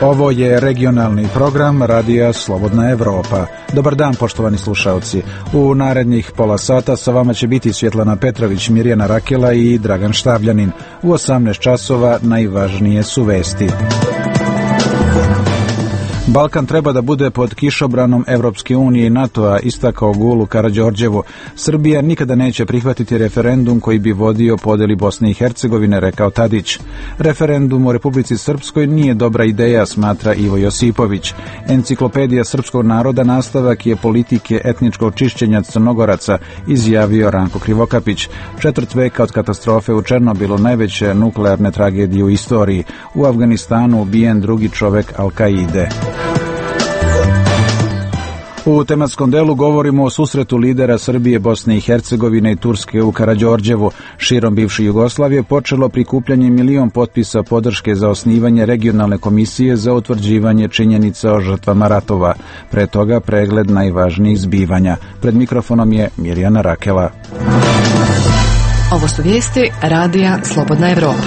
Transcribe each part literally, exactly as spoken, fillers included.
Ovo je regionalni program Radija Slobodna Evropa. Dobar dan, poštovani slušalci. U narednih pola sata sa vama će biti Svjetlana Petrović, Mirjana Rakela i Dragan Štavljanin. U osamnaest časova najvažnije su vesti. Balkan treba da bude pod kišobranom Evropske unije i NATO-a, istakao Gul u Karađorđevu. Srbija nikada neće prihvatiti referendum koji bi vodio podeli Bosne i Hercegovine, rekao Tadić. Referendum u Republici Srpskoj nije dobra ideja, smatra Ivo Josipović. Enciklopedija srpskog naroda nastavak je politike etničkog čišćenja Crnogoraca, izjavio Ranko Krivokapić. Četvrt veka od katastrofe u Černobilu, najveće nuklearne tragedije u istoriji. U Afganistanu ubijen drugi čovek Al-Kaide. U tematskom delu govorimo o susretu lidera Srbije, Bosne i Hercegovine i Turske u Karađorđevu. Širom bivše Jugoslavije počelo prikupljanje milion potpisa podrške za osnivanje regionalne komisije za utvrđivanje činjenica o žrtvama ratova. Pre toga pregled najvažnijih zbivanja. Pred mikrofonom je Mirjana Rakela. Ovo su vijesti Radija Slobodna Evropa.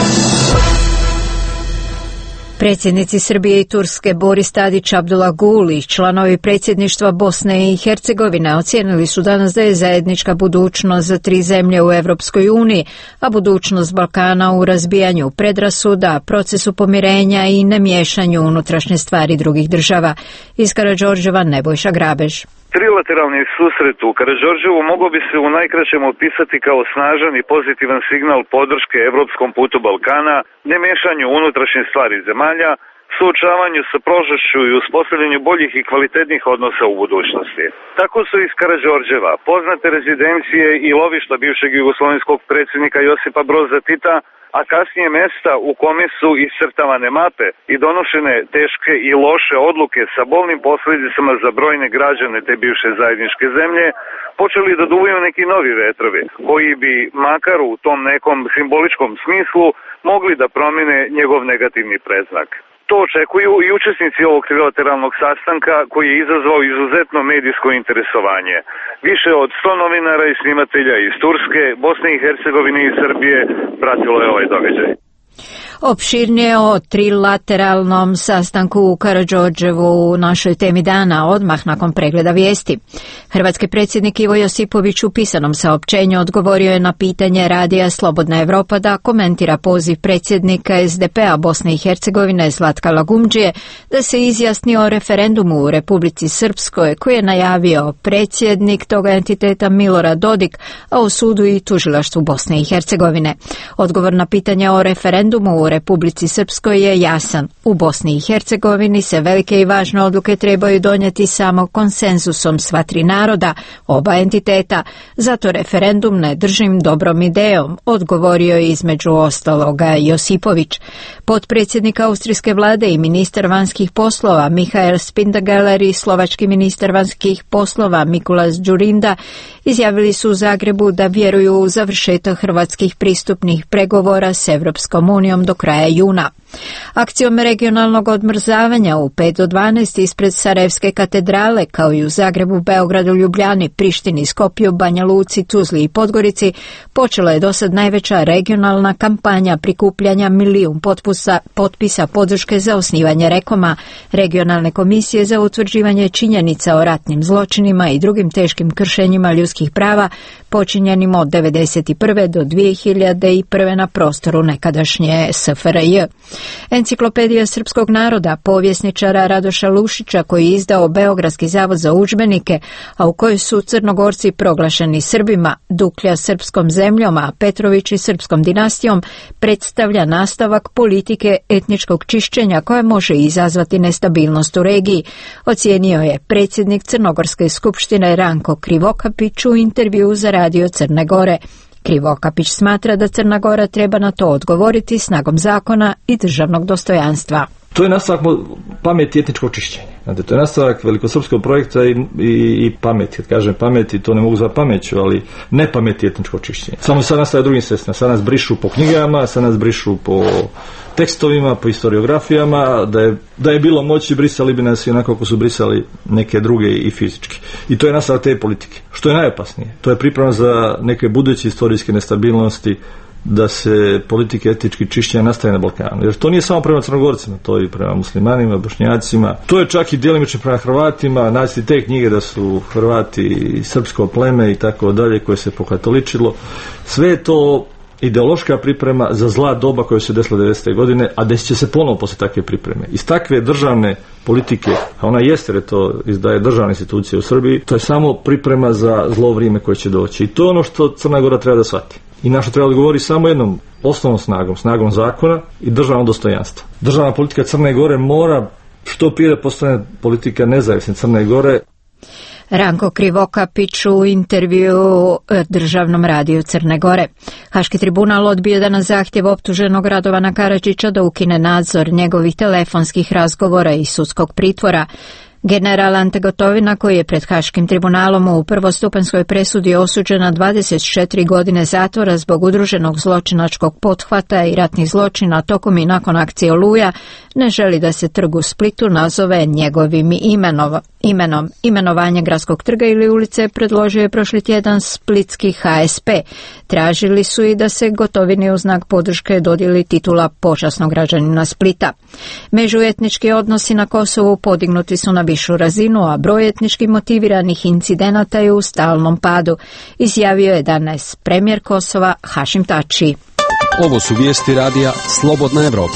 Predsjednici Srbije i Turske Boris Tadić, Abdullah Gul i članovi predsjedništva Bosne i Hercegovine ocijenili su danas da je zajednička budućnost za tri zemlje u Evropskoj uniji, a budućnost Balkana u razbijanju predrasuda, procesu pomirenja i nemiješanju unutrašnje stvari drugih država. Iz Karađorđeva Nebojša Grabež. Trilateralni susret u Karađorđevu mogao bi se u najkraćem opisati kao snažan i pozitivan signal podrške evropskom putu Balkana, nemješanju unutrašnje stvari zemalja, suočavanju sa prošlošću i uspostavljanju boljih i kvalitetnih odnosa u budućnosti. Tako su iz Karađorđeva poznate rezidencije i lovišta bivšeg jugoslovenskog predsjednika Josipa Broza Tita, a kasnije mjesta u kome su iscrtavane mape i donošene teške i loše odluke sa bolnim posljedicama za brojne građane te bivše zajedničke zemlje, počeli da duvaju neki novi vetrovi, koji bi, makar u tom nekom simboličkom smislu, mogli da promjene njegov negativni predznak. To očekuju i učesnici ovog trilateralnog sastanka koji je izazvao izuzetno medijsko interesovanje. Više od sto novinara i snimatelja iz Turske, Bosne i Hercegovine i Srbije pratilo je ovaj događaj. Opširnije o trilateralnom sastanku u Karađorđevu u našoj temi dana, odmah nakon pregleda vijesti. Hrvatski predsjednik Ivo Josipović u pisanom saopćenju odgovorio je na pitanje Radija Slobodna Evropa da komentira poziv predsjednika es de pe a Bosne i Hercegovine Zlatka Lagumdžije da se izjasni o referendumu u Republici Srpskoj koji je najavio predsjednik toga entiteta Milorad Dodik, a o sudu i tužilaštvu Bosne i Hercegovine. Odgovor na pitanje o referendumu u Republici Srpskoj je jasan. U Bosni i Hercegovini se velike i važne odluke trebaju donijeti samo konsenzusom sva tri naroda, oba entiteta. Zato referendum ne držim dobrom idejom, odgovorio je između ostaloga Josipović. Potpredsjednik austrijske vlade i ministar vanjskih poslova Michael Spindgeler i slovački ministar vanjskih poslova Mikulas Đurinda izjavili su u Zagrebu da vjeruju u završetak hrvatskih pristupnih pregovora s Evropskom unijom do kraja juna. Akcijom regionalnog odmrzavanja u pet do dvanaest ispred Sarajevske katedrale, kao i u Zagrebu, Beogradu, Ljubljani, Prištini, Skopju, Banja Luci, Tuzli i Podgorici, počela je dosad najveća regionalna kampanja prikupljanja milijun potpisa, potpisa podrške za osnivanje rekoma, regionalne komisije za utvrđivanje činjenica o ratnim zločinima i drugim teškim kršenjima ljudskih prava počinjenim od devedeset prve do dvije hiljade prve na prostoru nekadašnje es ef er je. Enciklopedija srpskog naroda povjesničara Radoša Lušića, koji je izdao Beogradski zavod za udžbenike, a u kojoj su Crnogorci proglašeni Srbima, Duklja srpskom zemljom, a Petrović i srpskom dinastijom, predstavlja nastavak politike etničkog čišćenja koja može izazvati nestabilnost u regiji, ocijenio je predsjednik Crnogorske skupštine Ranko Krivokapić u intervju za Radio Crne Gore. Krivokapić smatra da Crna Gora treba na to odgovoriti snagom zakona i državnog dostojanstva. To je nastavak pameti etničkog čišćenja. Znate, to je nastavak velikosrpskog projekta i, i, i pameti. Kad kažem pameti, to ne mogu zvati pameću, ali ne pameti etničkog čišćenja. Samo sad nastavlja drugim sredstvima. Sad nas brišu po knjigama, sad nas brišu po tekstovima, po historiografijama. Da je, da je bilo moći, brisali bi nas i onako kako su brisali neke druge i fizički. I to je nastavak te politike. Što je najopasnije. To je priprema za neke buduće istorijske nestabilnosti da se politike etički čišćenja nastaje na Balkanu. Jer to nije samo prema Crnogorcima, to je i prema muslimanima, bošnjacima. To je čak i djelimično prema Hrvatima. Naći te knjige da su Hrvati srpsko pleme i tako dalje koje se pokatoličilo. Sve je to ideološka priprema za zla doba koja se desila devedesete godine, a desit će se ponovo posle takve pripreme. Iz takve državne politike, a ona jeste, jer to izdaje državne institucije u Srbiji, to je samo priprema za zlo vrijeme koje će doći. I to je ono što Crna Gora treba da shvati. I na što treba odgovori samo jednom osnovnom snagom, snagom zakona i državnog dostojanstva. Državna politika Crne Gore mora što prije da postane politika nezavisne Crne Gore. Ranko Krivokapić u intervju Državnom radiju Crne Gore. Haški tribunal odbio da na zahtjev optuženog Radovana Karadžića da ukine nadzor njegovih telefonskih razgovora i sudskog pritvora. General Ante Gotovina, koji je pred Haškim tribunalom u prvostupanjskoj presudi osuđen na dvadeset četiri godine zatvora zbog udruženog zločinačkog pothvata i ratnih zločina tokom i nakon akcije Oluja, ne želi da se trg u Splitu nazove njegovim imenom. imenom. Imenovanje gradskog trga ili ulice predložio je prošli tjedan splitski H S P. Tražili su i da se Gotovini u znak podrške dodijeli titula počasnog građanina Splita. Međuetnički odnosi na Kosovu podignuti su na višu razinu, a broj etnički motiviranih incidenata je u stalnom padu, izjavio je danas premijer Kosova Hašim Tači. Ovo su vijesti radija Slobodna Evropa.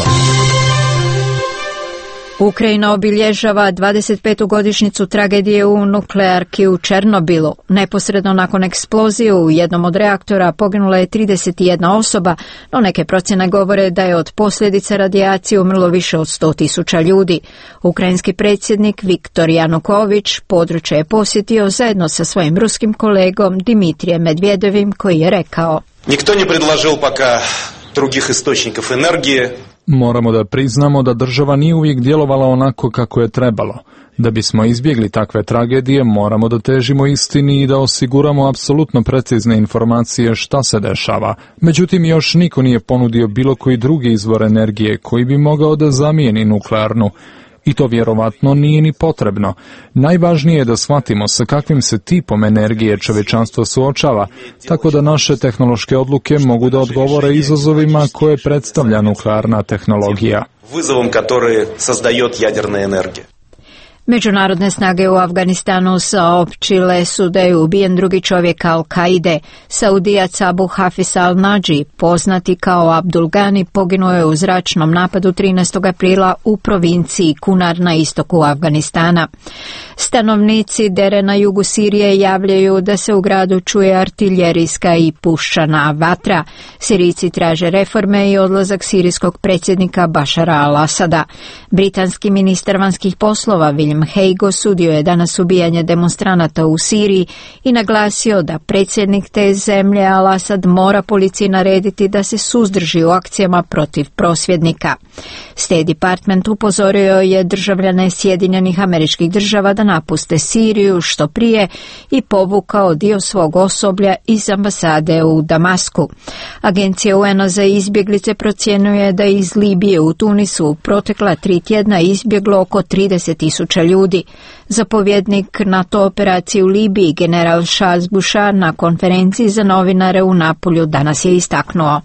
Ukrajina obilježava dvadeset petu godišnjicu tragedije u nuklearki u Černobilu. Neposredno nakon eksplozije u jednom od reaktora poginula je trideset jedna osoba, no neke procjene govore da je od posljedica radijacije umrlo više od sto tisuća ljudi. Ukrajinski predsjednik Viktor Januković područje je posjetio zajedno sa svojim ruskim kolegom Dimitrijem Medvedevim, koji je rekao: Nikto ne predlažil poka drugih istočnikov energije. Moramo da priznamo da država nije uvijek djelovala onako kako je trebalo. Da bismo izbjegli takve tragedije, moramo da težimo istini i da osiguramo apsolutno precizne informacije šta se dešava. Međutim, još niko nije ponudio bilo koji drugi izvor energije koji bi mogao da zamijeni nuklearnu. I to vjerovatno nije ni potrebno. Najvažnije je da shvatimo sa kakvim se tipom energije čovječanstvo suočava, tako da naše tehnološke odluke mogu da odgovore izazovima koje predstavlja nuklearna tehnologija. Vyzovom koje sazdает jaderna energija. Međunarodne snage u Afganistanu saopćile su da je ubijen drugi čovjek Al-Kaide. Saudijac Abu Hafiz al-Nađi, poznati kao Abdul Gani, poginuo je u zračnom napadu trinaestog aprila u provinciji Kunar na istoku Afganistana. Stanovnici Dere na jugu Sirije javljaju da se u gradu čuje artiljerijska i puščana vatra. Sirijci traže reforme i odlazak sirijskog predsjednika Bašara al-Asada. Britanski ministar vanjskih poslova William Hague osudio je danas ubijanje demonstranata u Siriji i naglasio da predsjednik te zemlje Al-Asad mora policiji narediti da se suzdrži u akcijama protiv prosvjednika. State Department upozorio je državljane Sjedinjenih Američkih Država da napuste Siriju što prije i povukao dio svog osoblja iz ambasade u Damasku. Agencija U N A za izbjeglice procjenjuje da iz Libije u Tunisu u protekla tri tjedna izbjeglo oko trideset tisuća ljudi. Zapovjednik NATO operacije u Libiji, general Charles Bouchard, na konferenciji za novinare u Napolju danas je istaknuo: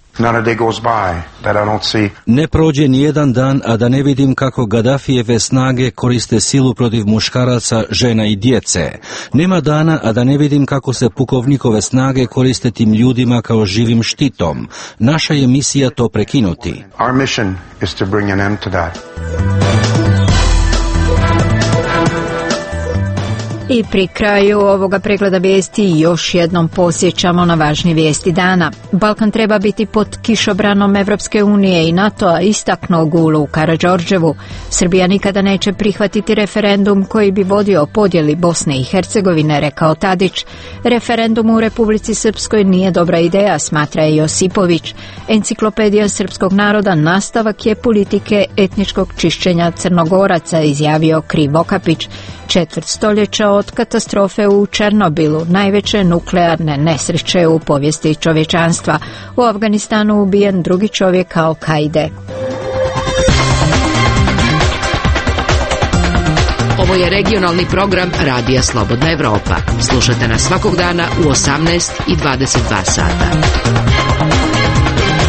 Ne prođe ni jedan dan, a da ne vidim kako Gaddafijeve snage koriste silu protiv muškaraca, žena i djece. Nema dana, a da ne vidim kako se pukovnikove snage koriste tim ljudima kao živim štitom. Naša je misija to prekinuti. Our mission is to bring an end to that. I pri kraju ovoga pregleda vijesti još jednom podsjećamo na važnije vijesti dana. Balkan treba biti pod kišobranom Evropske unije i NATO-a, istaknuo Gulu u Karađorđevu. Srbija nikada neće prihvatiti referendum koji bi vodio podjeli Bosne i Hercegovine, rekao Tadić. Referendum u Republici Srpskoj nije dobra ideja, smatra je Josipović. Enciklopedija srpskog naroda nastavak je politike etničkog čišćenja Crnogoraca, izjavio Krivokapić. Četvrt stoljeća od katastrofe u Černobilu, najveće nuklearne nesreće u povijesti čovječanstva. U Afganistanu ubijen drugi čovjek Al-Kaide. Ovo je regionalni program Radija Slobodna Evropa. Slušajte nas svakog dana u osamnaest i dvadeset dva sata.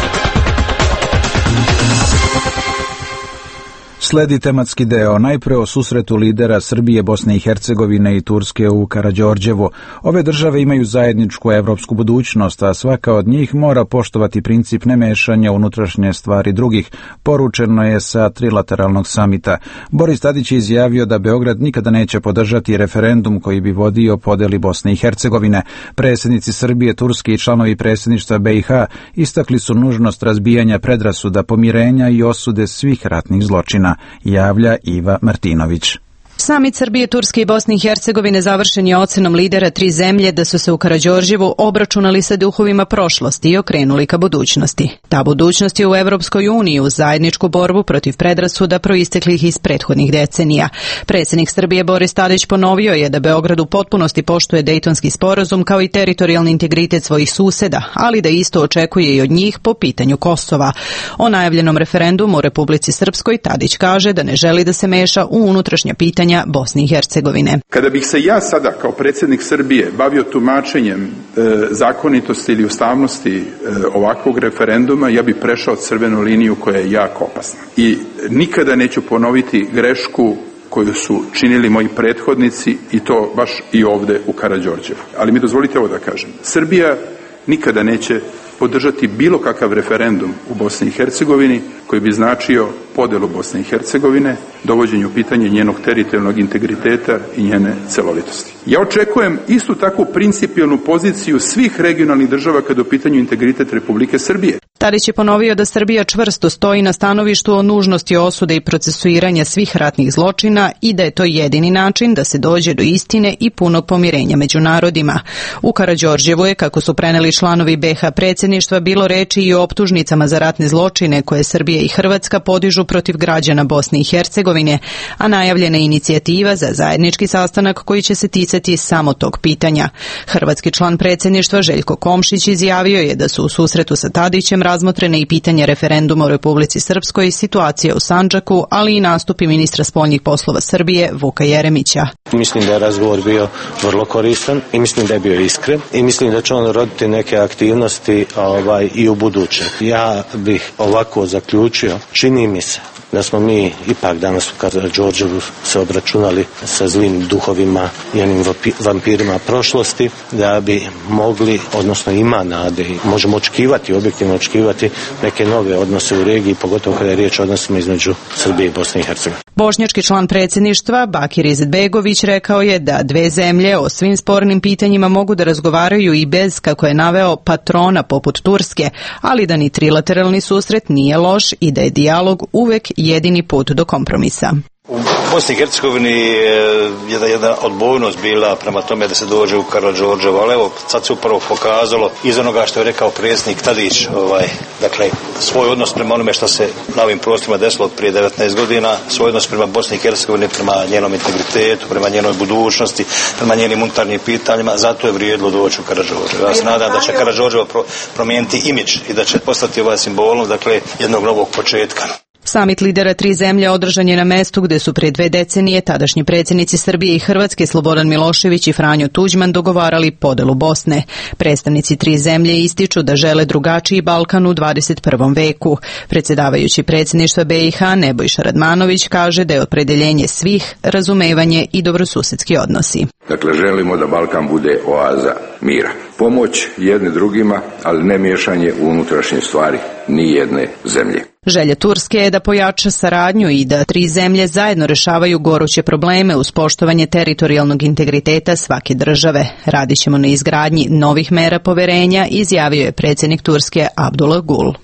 Sledi tematski deo, najpre o susretu lidera Srbije, Bosne i Hercegovine i Turske u Karađorđevu. Ove države imaju zajedničku evropsku budućnost, a svaka od njih mora poštovati princip nemešanja unutrašnje stvari drugih, poručeno je sa trilateralnog samita. Boris Tadić je izjavio da Beograd nikada neće podržati referendum koji bi vodio podeli Bosne i Hercegovine. Predsjednici Srbije, Turske i članovi predsjedništva B i H istakli su nužnost razbijanja predrasuda, pomirenja i osude svih ratnih zločina, javlja Iva Martinović. Samit Srbije, Turske i Bosne i Hercegovine završen je ocenom lidera tri zemlje da su se u Karađorđevu obračunali sa duhovima prošlosti i okrenuli ka budućnosti. Ta budućnost je u Evropskoj uniji uz zajedničku borbu protiv predrasuda proisteklih iz prethodnih decenija. Predsjednik Srbije Boris Tadić ponovio je da Beograd u potpunosti poštuje Dejtonski sporazum kao i teritorijalni integritet svojih suseda, ali da isto očekuje i od njih po pitanju Kosova. O najavljenom referendumu u Republici Srpskoj Tadić kaže da ne želi da se meša u unutrašnja pitanja Bosne i Hercegovine. Kada bih se ja sada kao predsjednik Srbije bavio tumačenjem e, zakonitosti ili ustavnosti e, ovakvog referenduma, ja bih prešao crvenu liniju koja je jako opasna. I nikada neću ponoviti grešku koju su činili moji prethodnici i to baš i ovde u Karađorđevu. Ali mi dozvolite ovo da kažem. Srbija nikada neće podržati bilo kakav referendum u Bosni i Hercegovini koji bi značio podelu Bosne i Hercegovine, dovođenju pitanja njenog teritorijalnog integriteta i njene celovitosti. Ja očekujem istu takvu principijelnu poziciju svih regionalnih država kada je u pitanju integritet Republike Srbije. Tadić je ponovio da Srbija čvrsto stoji na stanovištu o nužnosti osude i procesuiranja svih ratnih zločina i da je to jedini način da se dođe do istine i punog pomirenja među narodima. U Karađorđevu je, kako su preneli članovi B H predsjedništva, bilo reči i o optužnicama za ratne zločine koje Srbija i Hrvatska podižu protiv građana Bosne i Hercegovine, a najavljena je inicijativa za zajednički sastanak koji će se ticati samo tog pitanja. Hrvatski član predsjedništva Željko Komšić izjavio je da su u susretu sa Tadićem razmotrene i pitanje referenduma u Republici Srpskoj, situacija u Sandžaku, ali i nastupi ministra spoljnih poslova Srbije Vuka Jeremića. Mislim da je razgovor bio vrlo koristan i mislim da je bio iskren i mislim da će on roditi neke aktivnosti ovaj, i u buduće. Ja bih ovako zaključio, čini mi se da smo mi ipak danas u Karađorđevu se obračunali sa zlim duhovima i onim vampirima prošlosti, da bi mogli, odnosno ima nade i možemo očekivati, objektivno očekivati neke nove odnose u regiji, pogotovo kada je riječ o odnosima između Srbije i Bosne i Hercegovine. Bošnjački član predsjedništva Bakir Izetbegović rekao je da dve zemlje o svim spornim pitanjima mogu da razgovaraju i bez, kako je naveo, patrona poput Turske, ali da ni trilateralni susret nije loš i da je dijalog uvek jedini put do kompromisa. U Bosni i Hercegovini je jedna, jedna odbojnost bila prema tome da se dođe u Karađorđevo, ali evo sad se upravo pokazalo iz onoga što je rekao predsjednik Tadić, ovaj, dakle svoj odnos prema onome što se na ovim prostorima desilo prije devetnaest godina, svoj odnos prema Bosni i Hercegovini, prema njenom integritetu, prema njenoj budućnosti, prema njenim unutarnjim pitanjima, zato je vrijedilo doći u Karađorđevo. Ja se nadam da će Karađorđevo pro, promijeniti imidž i da će postati ovaj simbolom, dakle, jednog novog početka. Samit lidera tri zemlje održan je na mestu gde su pre dve decenije tadašnji predsjednici Srbije i Hrvatske Slobodan Milošević i Franjo Tuđman dogovarali podelu Bosne. Predstavnici tri zemlje ističu da žele drugačiji Balkan u dvadeset prvom veku. Predsjedavajući predsjedništva B i H Nebojša Radmanović kaže da je opredeljenje svih razumevanje i dobrosusedski odnosi. Dakle, želimo da Balkan bude oaza mira. Pomoć jedne drugima, ali ne miješanje u unutrašnje stvari ni jedne zemlje. Želja Turske je da pojača saradnju i da tri zemlje zajedno rešavaju goruće probleme uz poštovanje teritorijalnog integriteta svake države. Radit ćemo na izgradnji novih mera poverenja, izjavio je predsjednik Turske Abdullah Gul.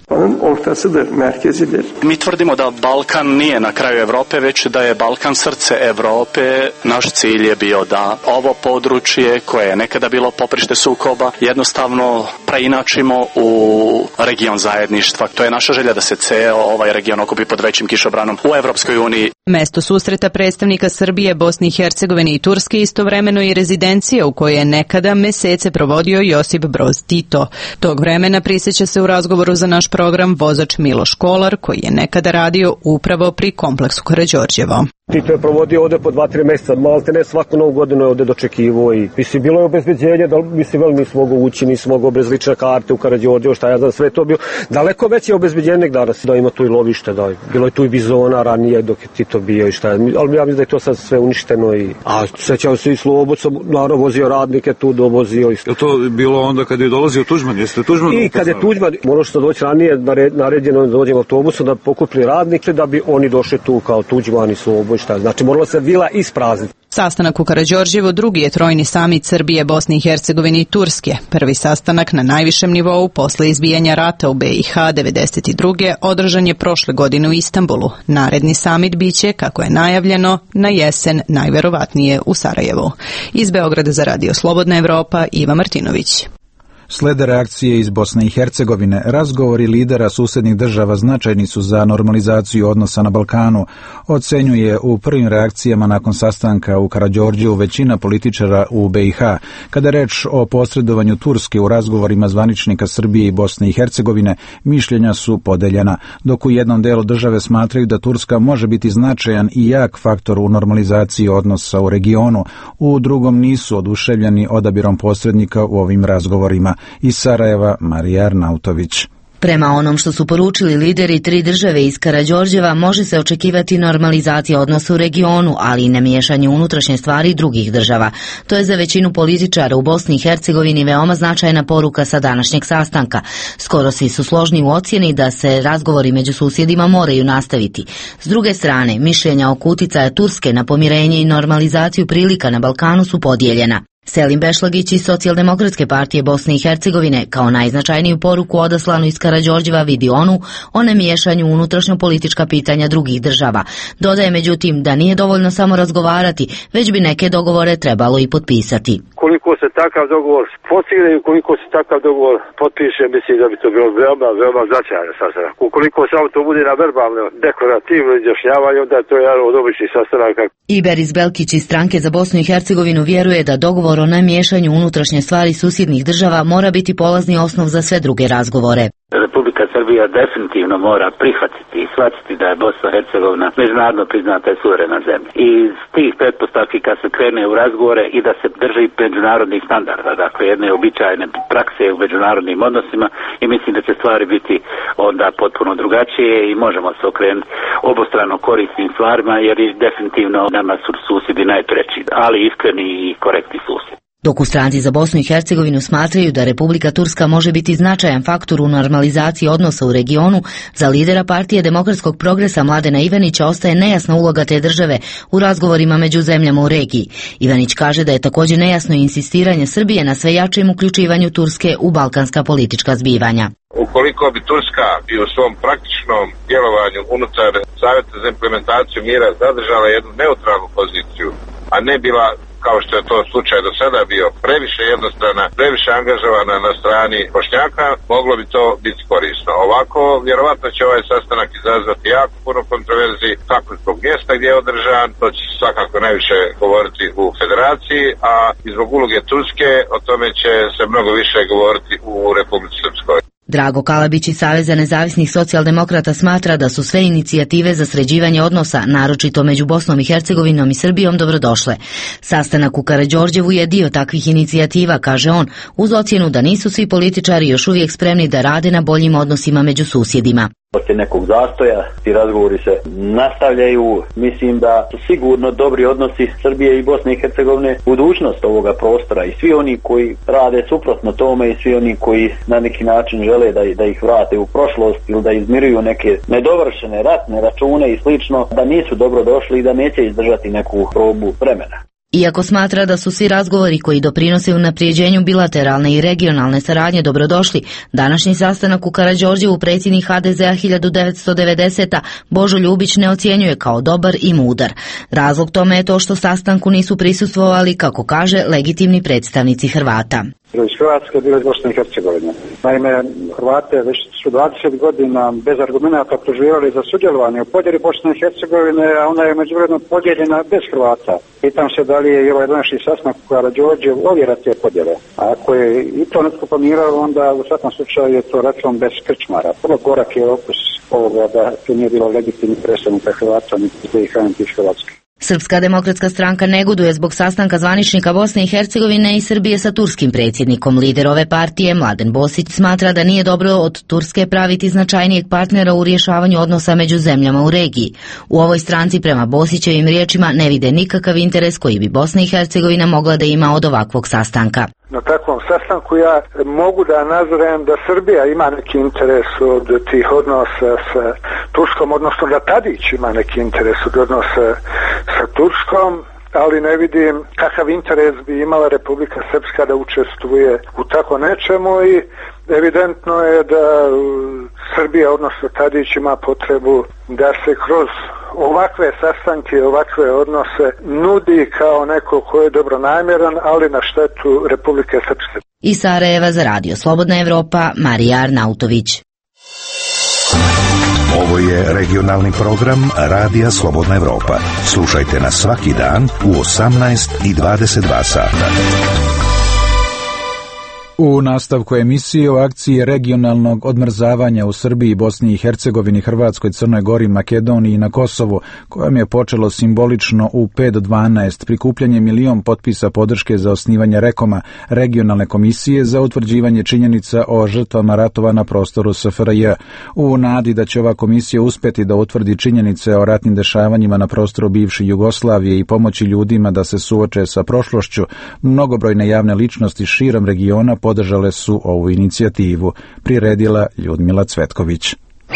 Mi tvrdimo da Balkan nije na kraju Evrope, već da je Balkan srce Evrope. Naš cilj je bio da ovo područje koje je nekada bilo poprište sukoba jednostavno preinačimo u region zajedništva. To je naša želja da se ceo ovaj region okupi pod većim kišobranom u Evropskoj uniji. Mesto susreta predstavnika Srbije, Bosne i Hercegovine i Turske istovremeno i rezidencija u kojoj je nekada mesece provodio Josip Broz Tito. Tog vremena prisjeća se u razgovoru za naš program vozač Miloš Kolar, koji je nekada radio upravo pri kompleksu Karađorđevo. Tito je provodio ovde po dva, tri mjeseca, malte ne svaku novu godinu je ovde dočekivao i mislim, bilo je obezbeđenje, da mislim, veli nisi mogao ući, nisi mogao bez lične karte u Karađorđevo, šta ja znam, sve to bio. Daleko veće obezbeđenje nek danas, da ima tu i lovište, da bilo je tu i bizona ranije dok je Tito bio i šta je, ali ja mislim da je to sad sve uništeno i, a sećao se i Slobod, sam naravno vozio radnike tu, dovozio. Je to bilo onda kad je dolazio Tuđman, jeste Tuđman? I kad je Tuđman, morao što doći ranije, naređeno da dođem autobusom da pokupili radnike, da bi oni došli tu kao Tuđman i Slobod. Šta, znači morala se vila isprazniti. Sastanak u Karađorđevu drugi je trojni samit Srbije, Bosne i Hercegovine i Turske. Prvi sastanak na najvišem nivou posle izbijanja rata u B i H devedeset druge održan je prošle godine u Istanbulu. Naredni samit biće, kako je najavljeno, na jesen najverovatnije u Sarajevu. Iz Beograda za Radio Slobodna Evropa, Iva Martinović. Slede reakcije iz Bosne i Hercegovine, razgovori lidera susednih država značajni su za normalizaciju odnosa na Balkanu, ocenjuje u prvim reakcijama nakon sastanka u Karađorđevu većina političara u B i H. Kada je reč o posredovanju Turske u razgovorima zvaničnika Srbije i Bosne i Hercegovine, mišljenja su podeljena, dok u jednom delu države smatraju da Turska može biti značajan i jak faktor u normalizaciji odnosa u regionu, u drugom nisu oduševljeni odabirom posrednika u ovim razgovorima. Iz Sarajeva, Marija Arnautović. Prema onom što su poručili lideri tri države iz Karađorđeva, može se očekivati normalizacija odnosa u regionu, ali i nemiješanje unutrašnje stvari drugih država. To je za većinu političara u Bosni i Hercegovini veoma značajna poruka sa današnjeg sastanka. Skoro svi su složni u ocjeni da se razgovori među susjedima moraju nastaviti. S druge strane, mišljenja oko uticaja Turske na pomirenje i normalizaciju prilika na Balkanu su podijeljena. Selim Bešlagić iz Socijaldemokratske partije Bosne i Hercegovine kao najznačajniju poruku odaslanu iz Karađorđeva vidi onu o nemiješanju unutrašnjo-politička pitanja drugih država. Dodaje međutim da nije dovoljno samo razgovarati, već bi neke dogovore trebalo i potpisati. Koliko se takav dogovor postigne i koliko se takav dogovor potpiše, mislim da bi to bilo veoma, veoma značajan sastanak. Ukoliko samo to bude na verbalno, dekorativno izjašnjavanje, onda to je jedan od običnih sastanaka. Iberis Belkić iz Stranke za Bosnu i Hercegovinu vjeruje da dogovor o nemiješanju unutrašnje stvari susjednih država mora biti polazni osnov za sve druge razgovore. Republika Srbija definitivno mora prihvatiti i shvatiti da je Bosna i Hercegovina međunarodno priznata i suverena zemlja. I iz tih pretpostavki kad se krene u razgovore i da se drži međunarodnih standarda, dakle jedne običajne prakse u međunarodnim odnosima, i mislim da će stvari biti onda potpuno drugačije i možemo se okrenuti obostrano korisnim stvarima, jer je definitivno nama su susjedi najpreći, ali iskreni i korektni susjedi. Dok u Stranci za Bosnu i Hercegovinu smatraju da Republika Turska može biti značajan faktor u normalizaciji odnosa u regionu, za lidera partije Demokratskog progresa Mladena Ivanića ostaje nejasna uloga te države u razgovorima među zemljama u regiji. Ivanić kaže da je također nejasno insistiranje Srbije na sve jačem uključivanju Turske u balkanska politička zbivanja. Ukoliko bi Turska i u svom praktičnom djelovanju unutar Savjeta za implementaciju mira zadržala jednu neutralnu poziciju, a ne bila, kao što je to slučaj do sada bio, previše jednostrana, previše angažovana na strani Bošnjaka, moglo bi to biti korisno. Ovako, vjerovatno će ovaj sastanak izazvati jako puno kontroverziji, kako zbog mjesta gdje je održan, to će svakako najviše govoriti u federaciji, a i zbog uloge Turske, o tome će se mnogo više govoriti u Republici Srpskoj. Drago Kalabić iz Saveza nezavisnih socijaldemokrata smatra da su sve inicijative za sređivanje odnosa, naročito među Bosnom i Hercegovinom i Srbijom, dobrodošle. Sastanak u Karađorđevu je dio takvih inicijativa, kaže on, uz ocjenu da nisu svi političari još uvijek spremni da rade na boljim odnosima među susjedima. Poslije nekog zastoja ti razgovori se nastavljaju. Mislim da su sigurno dobri odnosi Srbije i Bosne i Hercegovine budućnost ovoga prostora i svi oni koji rade suprotno tome i svi oni koji na neki način žele da, da ih vrate u prošlost ili da izmiruju neke nedovršene ratne račune i slično, da nisu dobro došli i da neće izdržati neku probu vremena. Iako smatra da su svi razgovori koji doprinose unaprijeđenju bilateralne i regionalne saradnje dobrodošli, današnji sastanak u Karađorđevu predsjednik ha de zea hiljadu devetsto devedesete. Božo Ljubić ne ocjenjuje kao dobar i mudar. Razlog tome je to što sastanku nisu prisustvovali, kako kaže, legitimni predstavnici Hrvata. Bilo iz Hrvatske, bilo iz Bosne i Hercegovine. Naime, Hrvate već su dvadeset godina bez argumenata proživjeli za sudjelovanje u podjeli Bosne i Hercegovine, a ona je međuvremeno podijeljena bez Hrvata. Pitam se da li je i ovaj današnji sastanak u Karađorđevu ovjera te podjele. A ako je i to netko planirao, onda u svakom slučaju je to račun bez krčmara. Prvo korak je opus ovoga da to nije bilo legitimni predstavnika Hrvata, niti iz be i ha, niti iz Hrvatske. Srpska demokratska stranka negoduje zbog sastanka zvaničnika Bosne i Hercegovine i Srbije sa turskim predsjednikom. Lider ove partije, Mladen Bosić, smatra da nije dobro od Turske praviti značajnijeg partnera u rješavanju odnosa među zemljama u regiji. U ovoj stranci, prema Bosićevim riječima, ne vide nikakav interes koji bi Bosna i Hercegovina mogla da ima od ovakvog sastanka. Na takvom sastanku ja mogu da nazovem da Srbija ima neki interes od tih odnosa sa Turskom, odnosno da Tadić ima neki interes od odnosa sa Turskom, ali ne vidim kakav interes bi imala Republika Srpska da učestvuje u tako nečemu i evidentno je da Srbija, odnosno Tadić, ima potrebu da se kroz ovakve sastanke, ovakve odnose nudi kao neko ko je dobronamjeran, ali na štetu Republike Srpske. Iz Sarajeva za Radio Slobodna Evropa, Marija Arnautović. Ovo je regionalni program Radija Slobodna Evropa. Slušajte nas svaki dan u osamnaest i dvadeset dva sata. U nastavku emisije o akciji regionalnog odmrzavanja u Srbiji, Bosni i Hercegovini, Hrvatskoj, Crnoj Gori, Makedoniji i na Kosovu, kojom je počelo simbolično u pet do dvanaest prikupljanje milion potpisa podrške za osnivanje Rekoma, regionalne komisije za utvrđivanje činjenica o žrtvama ratova na prostoru es ef er je. U nadi da će ova komisija uspjeti da utvrdi činjenice o ratnim dešavanjima na prostoru bivše Jugoslavije i pomoći ljudima da se suoče sa prošlošću, mnogobrojne javne ličnosti širom regiona podržale su ovu inicijativu, priredila Ljudmila Cvetković.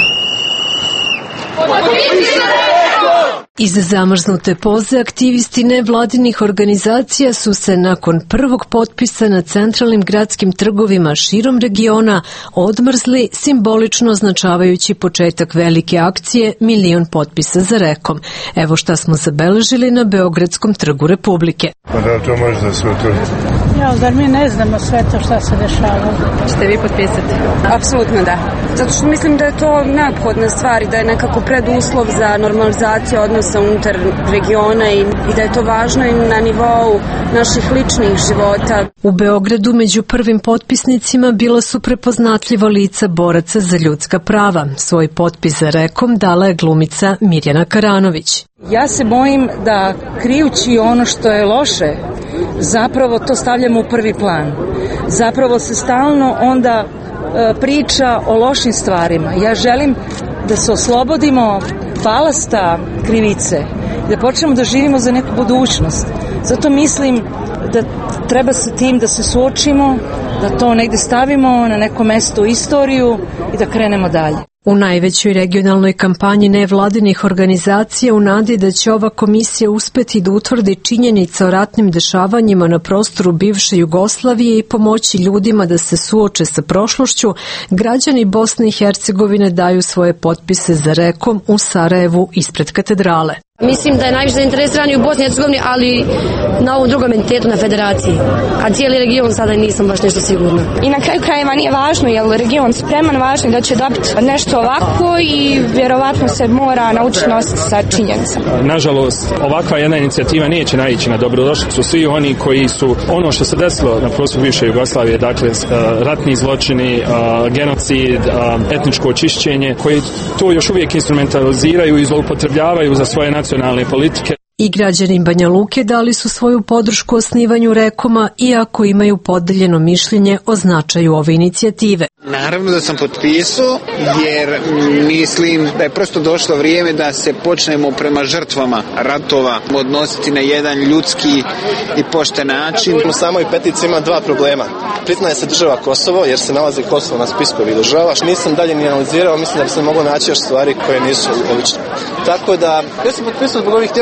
Iz zamrznute poze aktivisti nevladinih organizacija su se nakon prvog potpisa na centralnim gradskim trgovima širom regiona odmrzli, simbolično označavajući početak velike akcije Milion potpisa za Rekom. Evo šta smo zabeležili na Beogradskom trgu Republike. Pa da to možda sve to... Ja, zar mi ne znamo sve to šta se dešava? Ćete vi potpisati? Apsolutno da. Zato što mislim da je to neophodna stvar i da je nekako preduslov za normalizaciju odnosa unutar regiona i, i da je to važno i na nivou naših ličnih života. U Beogradu među prvim potpisnicima bila su prepoznatljiva lica boraca za ljudska prava. Svoj potpis za Rekom dala je glumica Mirjana Karanović. Ja se bojim da krijući ono što je loše, zapravo to stavljamo u prvi plan. Zapravo se stalno onda e, priča o lošim stvarima. Ja želim da se oslobodimo balasta krivice, da počnemo da živimo za neku budućnost. Zato mislim da treba sa tim da se suočimo, da to negde stavimo na neko mesto u istoriju i da krenemo dalje. U najvećoj regionalnoj kampanji nevladinih organizacija u nadi da će ova komisija uspeti da utvrdi činjenice o ratnim dešavanjima na prostoru bivše Jugoslavije i pomoći ljudima da se suoče sa prošlošću, građani Bosne i Hercegovine daju svoje potpise za Rekom u Sarajevu ispred katedrale. Mislim da je najviše zainteresirani u Bosni i Hercegovini, ali na ovom drugom entitetu, na federaciji. A cijeli region sada nisam baš nešto sigurna. I na kraju krajeva nije važno, jer region spreman, važno da će dobiti nešto ovako i vjerovatno se mora naučiti nositi sa činjenicama. Nažalost, ovakva jedna inicijativa neće naići na dobrodošlicu svi oni koji su ono što se desilo na prostoru bivše Jugoslavije, dakle ratni zločini, genocid, etničko očišćenje, koji to još uvijek instrumentaliziraju i zloupotrebljavaju za svoje nacionalne politike. I građani Banja Luke dali su svoju podršku osnivanju Rekoma, iako imaju podeljeno mišljenje o značaju ove inicijative. Naravno da sam potpisao, jer mislim da je prosto došlo vrijeme da se počnemo prema žrtvama ratova odnositi na jedan ljudski i pošten način. U samoj peticiji ima dva problema. Priznaje se država Kosovo, jer se nalazi Kosovo na spisku ovih država. Nisam dalje ni analizirao, mislim da bi se moglo naći još stvari koje nisu obične. Tako da, ja sam potpisao zbog ovih djevojaka ovdje.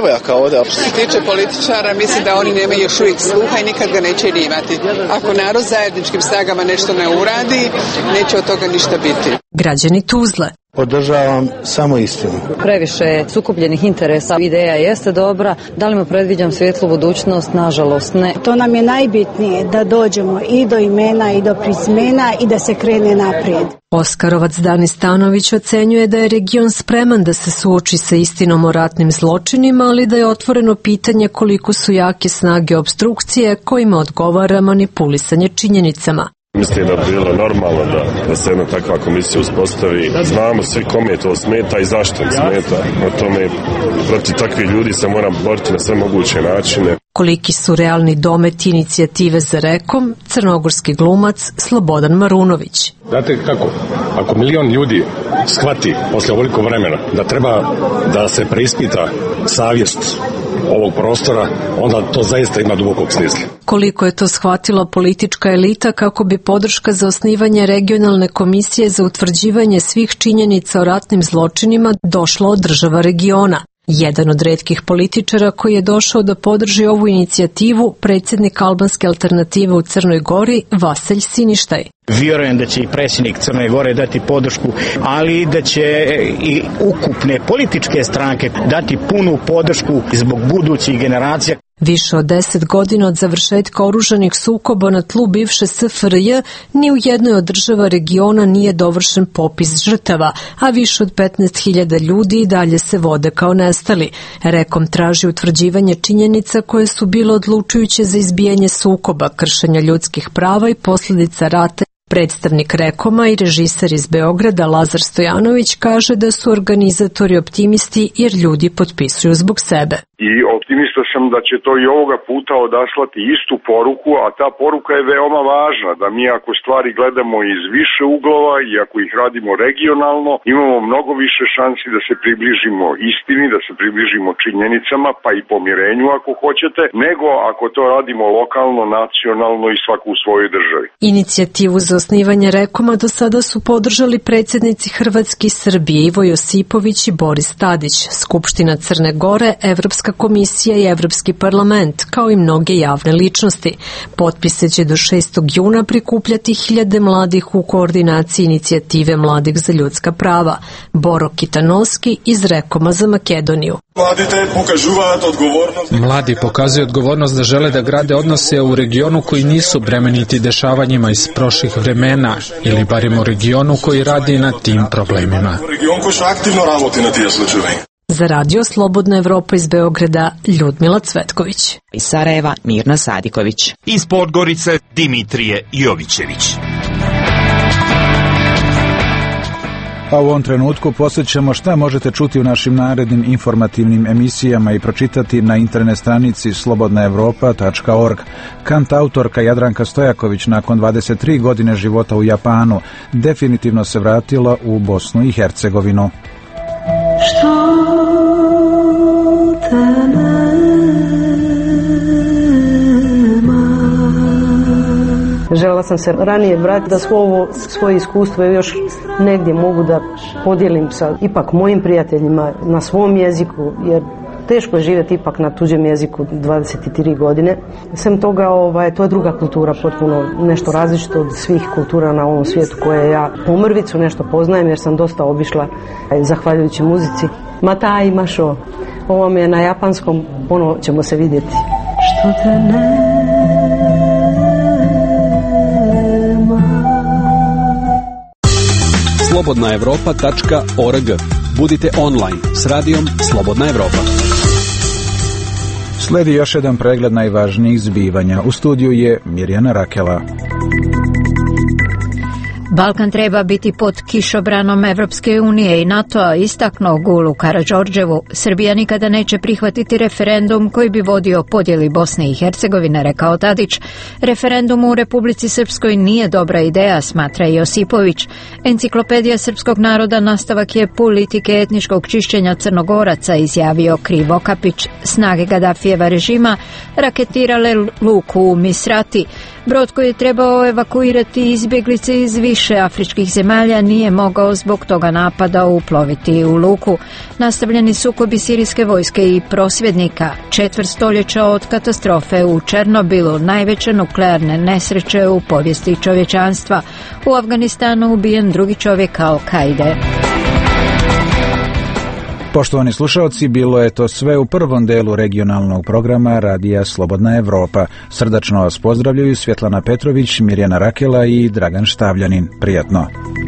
slobode. Što se tiče političara, mislim da oni nemaju još uvijek sluha i nikad ga neće ni imati. Ako narod zajedničkim snagama nešto ne uradi, neće od toga ništa biti. Građani Tuzle. Podržavam samo istinu. Previše sukobljenih interesa, ideja jeste dobra, da li mu predviđam svijetlu budućnost? Nažalost ne. To nam je najbitnije, da dođemo i do imena i do prezimena i da se krene naprijed. Oskarovac Dani Stanović ocenjuje da je region spreman da se suoči sa istinom o ratnim zločinima, ali da je otvoreno pitanje koliko su jake snage opstrukcije kojima odgovara manipulisanje činjenicama. Mislim da bi bilo normalno da, da se jedna takva komisija uspostavi. Znamo svi kome to smeta i zašto im smeta. O tome protiv takvih ljudi se mora boriti na sve moguće načine. Koliki su realni dometi inicijative za rekom, crnogorski glumac Slobodan Marunović. Znate kako? Ako milion ljudi shvati posle ovoliko vremena da treba da se preispita savjest ovog prostora, onda to zaista ima dubokog smisla. Koliko je to shvatila politička elita kako bi podrška za osnivanje regionalne komisije za utvrđivanje svih činjenica o ratnim zločinima došla od država regiona. Jedan od retkih političara koji je došao da podrži ovu inicijativu, predsjednik albanske alternative u Crnoj Gori, Vaselj Siništaj. Vjerujem da će i predsjednik Crne Gore dati podršku, ali da će i ukupne političke stranke dati punu podršku zbog budućih generacija. Više od deset godina od završetka oružanih sukoba na tlu bivše S F R J, ni u jednoj od država regiona nije dovršen popis žrtava, a više od petnaest hiljada ljudi i dalje se vode kao nestali. Rekom traži utvrđivanje činjenica koje su bile odlučujuće za izbijanje sukoba, kršenja ljudskih prava i posljedica rata. Predstavnik Rekoma i režiser iz Beograda Lazar Stojanović kaže da su organizatori optimisti jer ljudi potpisuju zbog sebe. I optimista sam da će to i ovoga puta odaslati istu poruku, a ta poruka je veoma važna, da mi ako stvari gledamo iz više uglova i ako ih radimo regionalno, imamo mnogo više šansi da se približimo istini, da se približimo činjenicama, pa i pomirenju ako hoćete, nego ako to radimo lokalno, nacionalno i svako u svojoj državi. Inicijativu za osnivanje Rekoma do sada su podržali predsjednici Hrvatske i Srbije Ivo Josipović i Boris Tadić, Skupština Crne Gore, Evropska komisija i Evropski parlament, kao i mnoge javne ličnosti. Potpise će do šestog juna prikupljati hiljade mladih u koordinaciji inicijative Mladih za ljudska prava. Boro Kitanoski iz Rekoma za Makedoniju. Mladi pokazuju odgovornost da žele da grade odnose u regionu koji nisu bremeniti dešavanjima iz prošlih vremena ili barem u regionu koji radi na tim problemima. Za radio Slobodna Evropa iz Beograda, Ljudmila Cvetković. Iz Sarajeva, Mirna Sadiković. Iz Podgorice, Dimitrije Jovićević. A u ovom trenutku posjećamo šta možete čuti u našim narednim informativnim emisijama i pročitati na internet stranici slobodna evropa tačka org. Kantautorka Jadranka Stojaković nakon dvadeset tri godine života u Japanu definitivno se vratila u Bosnu i Hercegovinu. Što te nema? Željela sam se ranije vratiti da svo svoje iskustvo još negdje mogu da podijelim sa ipak mojim prijateljima na svom jeziku, jer teško je živjeti ipak na tuđem jeziku dvadeset tri godine. Sem toga, ovaj, to je druga kultura, potpuno nešto različito od svih kultura na ovom svijetu koje ja po mrvicu nešto poznajem, jer sam dosta obišla zahvaljujući muzici. Matai mašo, ovo mi je na japanskom, ponovo ćemo se vidjeti. Što te ne? slobodna evropa tačka org. Budite online s radijom Slobodna Evropa. Sledi još jedan pregled najvažnijih zbivanja. U studiju je Mirjana Rakela. Balkan treba biti pod kišobranom Evropske unije i NATO-a, istaknuo Gulu Karađorđevu. Srbija nikada neće prihvatiti referendum koji bi vodio podjeli Bosne i Hercegovine, rekao Tadić. Referendum u Republici Srpskoj nije dobra ideja, smatra Josipović. Enciklopedija srpskog naroda nastavak je politike etničkog čišćenja Crnogoraca, izjavio Krivokapić. Snage Gadafijeva režima raketirale luku u Misrati. Brod koji je trebao evakuirati izbjeglice iz više afričkih zemalja nije mogao zbog toga napada uploviti u luku. Nastavljeni sukobi sirijske vojske i prosvjednika, četvrt stoljeća od katastrofe u Černobilu, najveće nuklearne nesreće u povijesti čovječanstva. U Afganistanu ubijen drugi čovjek Al-Kaide. Poštovani slušalci, bilo je to sve u prvom delu regionalnog programa Radija Slobodna Evropa. Srdačno vas pozdravljaju Svjetlana Petrović, Mirjana Rakela i Dragan Štavljanin. Prijatno.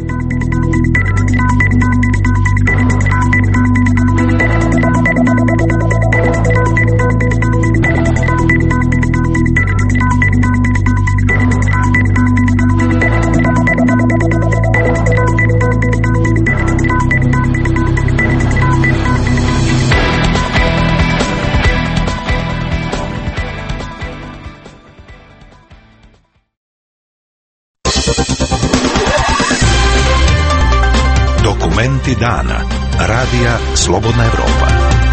Dokumenti dana. Radija Slobodna Evropa.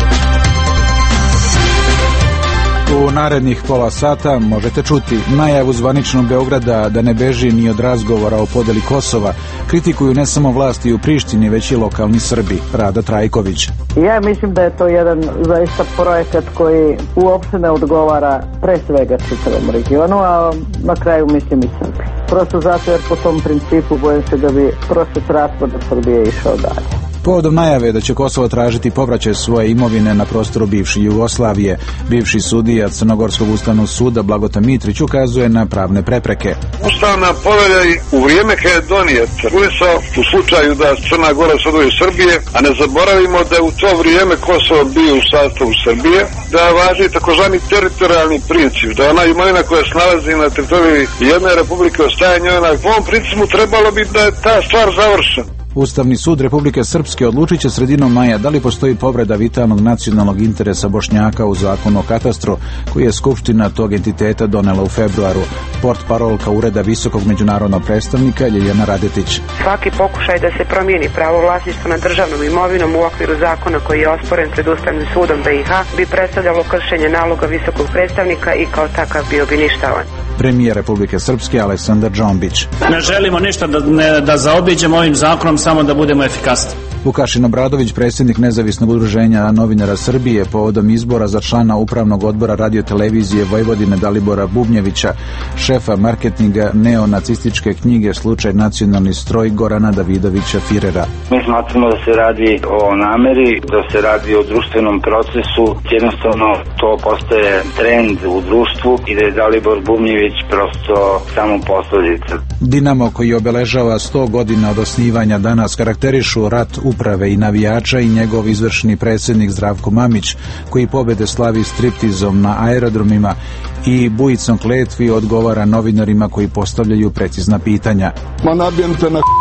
U narednih pola sata možete čuti najavu zvaničnog Beograda da ne beži ni od razgovora o podeli Kosova. Kritikuju ne samo vlasti u Prištini, već i lokalni Srbi. Rada Trajković. Ja mislim da je to jedan zaista projekat koji uopšte ne odgovara pre svega čitavom regionu, a na kraju mislim i Srbi. Prosto zato jer po tom principu bojim se da bi proces raspada Srbije išao dalje. Povodom najave da će Kosovo tražiti povraćaj svoje imovine na prostoru bivše Jugoslavije, bivši sudija Crnogorskog ustavnog suda Blagota Mitrić ukazuje na pravne prepreke. Ustavna povelja u vrijeme kad je donijet regulisao u slučaju da Crna Gora se odvoji Srbije, a ne zaboravimo da je u to vrijeme Kosovo bio u sastavu Srbije, da važi takozvani teritorijalni princip, da ona imovina koja se nalazi na teritoriji jedne republike ostaje njoj. Po ovom principu trebalo bi da je ta stvar završena. Ustavni sud Republike Srpske odlučit će sredinom maja da li postoji povreda vitalnog nacionalnog interesa Bošnjaka u zakonu o katastru, koji je Skupština tog entiteta donela u februaru. Portparolka Ureda visokog međunarodnog predstavnika Ljiljana Radetić. Svaki pokušaj da se promijeni pravo vlasništva nad državnom imovinom u okviru zakona koji je osporen pred Ustavnim sudom B i H bi predstavljalo kršenje naloga visokog predstavnika i kao takav bio bi ništavan. Premijer Republike Srpske Aleksandar Džombić. Ne želimo ništa da, ne, da zaobiđemo ovim zakonom, samo da budemo efikasni. Vukašin Obradović, predsjednik Nezavisnog udruženja novinara Srbije, povodom izbora za člana Upravnog odbora radiotelevizije Vojvodine Dalibora Bubnjevića, šefa marketinga neonacističke knjige Slučaj nacionalni stroj Gorana Davidovića Firera. Mi smatramo da se radi o nameri, da se radi o društvenom procesu, jednostavno to postaje trend u društvu i da je Dalibor Bubnjević prosto samo posledica. Dinamo, koji obeležava sto godina od osnivanja, danas karakterišu rat uprave i navijača i njegov izvršni predsjednik Zdravko Mamić, koji pobjede slavi striptizom na aerodromima i bujicom kletvi odgovara novinarima koji postavljaju precizna pitanja. Ma nabijem te na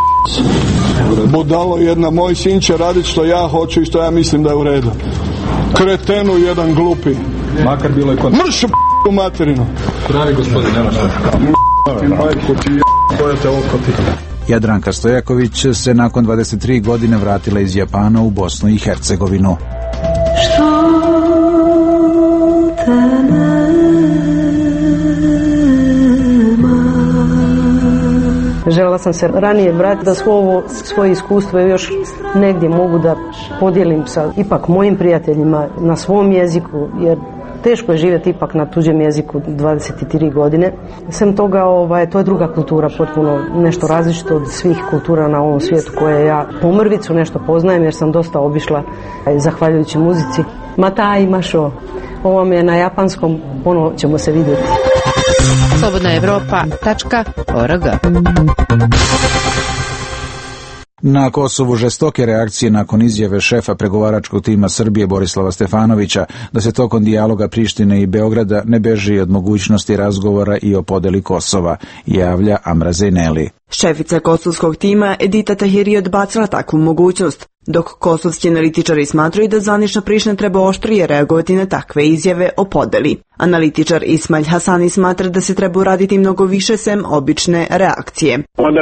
budalo jedna, moj sin će raditi što ja hoću i što ja mislim da je u redu. Kretenu jedan glupi. Makar bilo je kod... Mrš u materinu. Pravi gospodin, nema šta. Majko ti je, koja te oko ti. Jadranka Stojaković se nakon dvadeset tri godine vratila iz Japana u Bosnu i Hercegovinu. Što te nema? Željela sam se ranije vratiti da svo ovo, svoje iskustvo još negdje mogu da podijelim sa ipak mojim prijateljima na svom jeziku, jer teško je živjeti ipak na tuđem jeziku dvadeset tri godine. Sem toga, ovaj, to je druga kultura, potpuno nešto različito od svih kultura na ovom svijetu koje ja po mrvicu nešto poznajem, jer sam dosta obišla zahvaljujući muzici. Matai mašo, ovo mi je na japanskom, ponovo ćemo se vidjeti. slobodna evropa tačka org. Na Kosovu žestoke reakcije nakon izjave šefa pregovaračkog tima Srbije Borislava Stefanovića da se tokom dijaloga Prištine i Beograda ne beži od mogućnosti razgovora i o podeli Kosova, javlja Amra Zejneli. Šefica kosovskog tima Edita Tahiri odbacila takvu mogućnost. dok kosovski analitičari smatraju da zvanična Priština treba oštrije reagovati na takve izjave o podeli. Analitičar Ismail Hasani smatra da se treba uraditi mnogo više sem obične reakcije.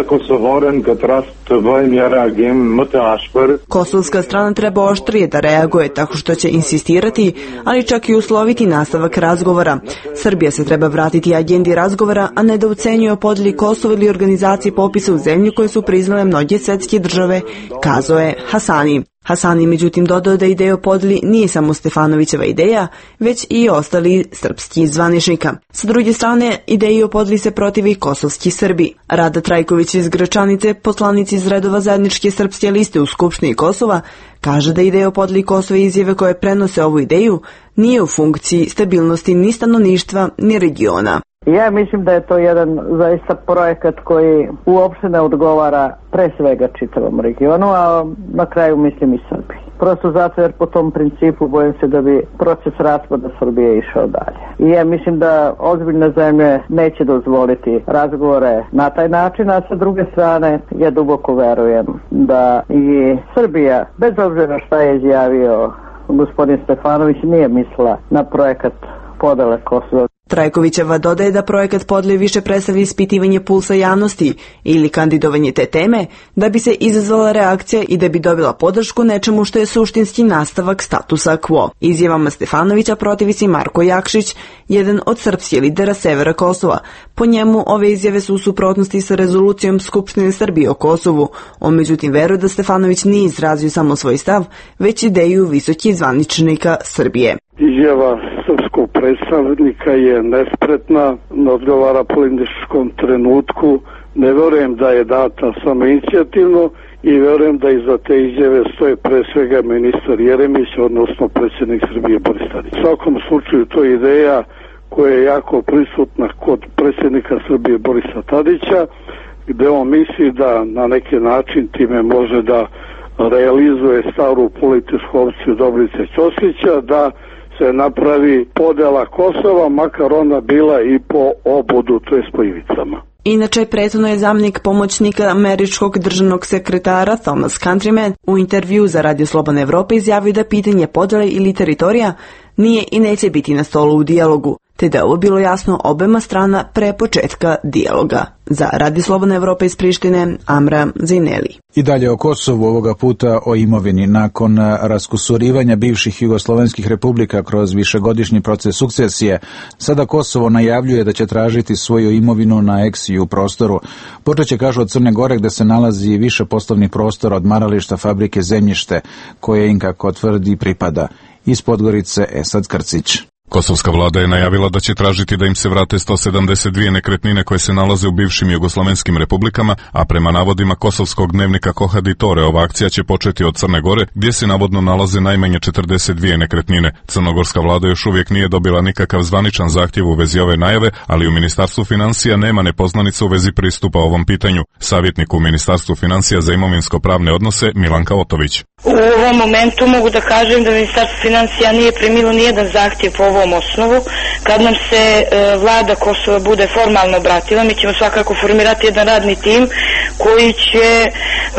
Kosovska strana treba oštrije da reaguje tako što će insistirati, ali čak i usloviti nastavak razgovora. Srbija se treba vratiti agendi razgovora, a ne da ucenjuje o podeli Kosova ili organizaciji popisa u zemlji koje su priznale mnoge svetske države, kazao je Hasani. Hasani međutim dodao da ideja o podeli nije samo Stefanovićeva ideja, već i ostali srpski zvaničnika. Sa druge strane, ideji o podeli se protivi kosovski Srbi. Rada Trajković iz Gračanice, poslanici iz redova zajedničke srpske liste u Skupštini Kosova, kaže da ideja o podeli Kosova i izjave koje prenose ovu ideju nije u funkciji stabilnosti ni stanovništva ni regiona. Ja mislim da je to jedan zaista projekat koji uopšte ne odgovara pre svega čitavom regionu, a na kraju mislim i Srbiji. Prosto zato jer po tom principu bojim se da bi proces raspada Srbije išao dalje. I ja mislim da ozbiljne zemlje neće dozvoliti razgovore na taj način, a sa druge strane ja duboko verujem da i Srbija, bez obzira šta je izjavio gospodin Stefanović, nije mislila na projekat podele Kosova. Trajkovićeva dodaje da projekat podele više predstavlja ispitivanje pulsa javnosti ili kandidovanje te teme da bi se izazvala reakcija i da bi dobila podršku nečemu što je suštinski nastavak statusa quo. Izjavama Stefanovića protivi se Marko Jakšić, jedan od srpskih lidera severa Kosova. Po njemu ove izjave su u suprotnosti sa rezolucijom Skupštine Srbije o Kosovu. On međutim veruje da Stefanović nije izrazio samo svoj stav, već ideju visokih zvaničnika Srbije. Izjava srpskog predstavnika je nespretna, ne odgovara političkom trenutku. Ne verujem da je data samo inicijativno i verujem da iza te izjave stoje pre svega ministar Jeremić, odnosno predsjednik Srbije Boris Tadić. U svakom slučaju to je ideja koja je jako prisutna kod predsjednika Srbije Borisa Tadića, gde on misli da na neki način time može da realizuje staru političku opciju Dobrice Ćosića, da se napravi podela Kosova, makar ona bila i po obodu, to je po ivicama. Inače, prethodno je zamjenik pomoćnika američkog državnog sekretara Thomas Countryman u intervju za Radio Slobodna Evropa izjavio da pitanje podele ili teritorija nije i neće biti na stolu u dijalogu, te da je ovo bilo jasno obema strana pre početka dijaloga. Za Radio Slobodna Evropa iz Prištine, Amra Zineli. I dalje o Kosovu, ovoga puta o imovini. Nakon raskusurivanja bivših jugoslovenskih republika kroz višegodišnji proces sukcesije, sada Kosovo najavljuje da će tražiti svoju imovinu na ex-ju prostoru. Počeće, kažu, od Crne Gore, gde se nalazi više poslovnih prostora, odmarališta, fabrike, zemljište, koje im, kako tvrdi, pripada. Iz Podgorice, Esad Krcić. Kosovska vlada je najavila da će tražiti da im se vrate sto sedamdeset dvije nekretnine koje se nalaze u bivšim jugoslovenskim republikama, a prema navodima kosovskog dnevnika Kohaditore ova akcija će početi od Crne Gore, gdje se navodno nalaze najmanje četrdeset dvije nekretnine. Crnogorska vlada još uvijek nije dobila nikakav zvaničan zahtjev u vezi ove najave, ali u Ministarstvu financija nema nepoznanica u vezi pristupa ovom pitanju. Savjetnik u Ministarstvu financija za imovinsko-pravne odnose Milanka Otović. U ovom momentu mogu da kažem da Ministarstvo financija nije primilo nijedan zahtjev po ovom osnovu. Kad nam se e, vlada Kosova bude formalno obratila, mi ćemo svakako formirati jedan radni tim koji će e,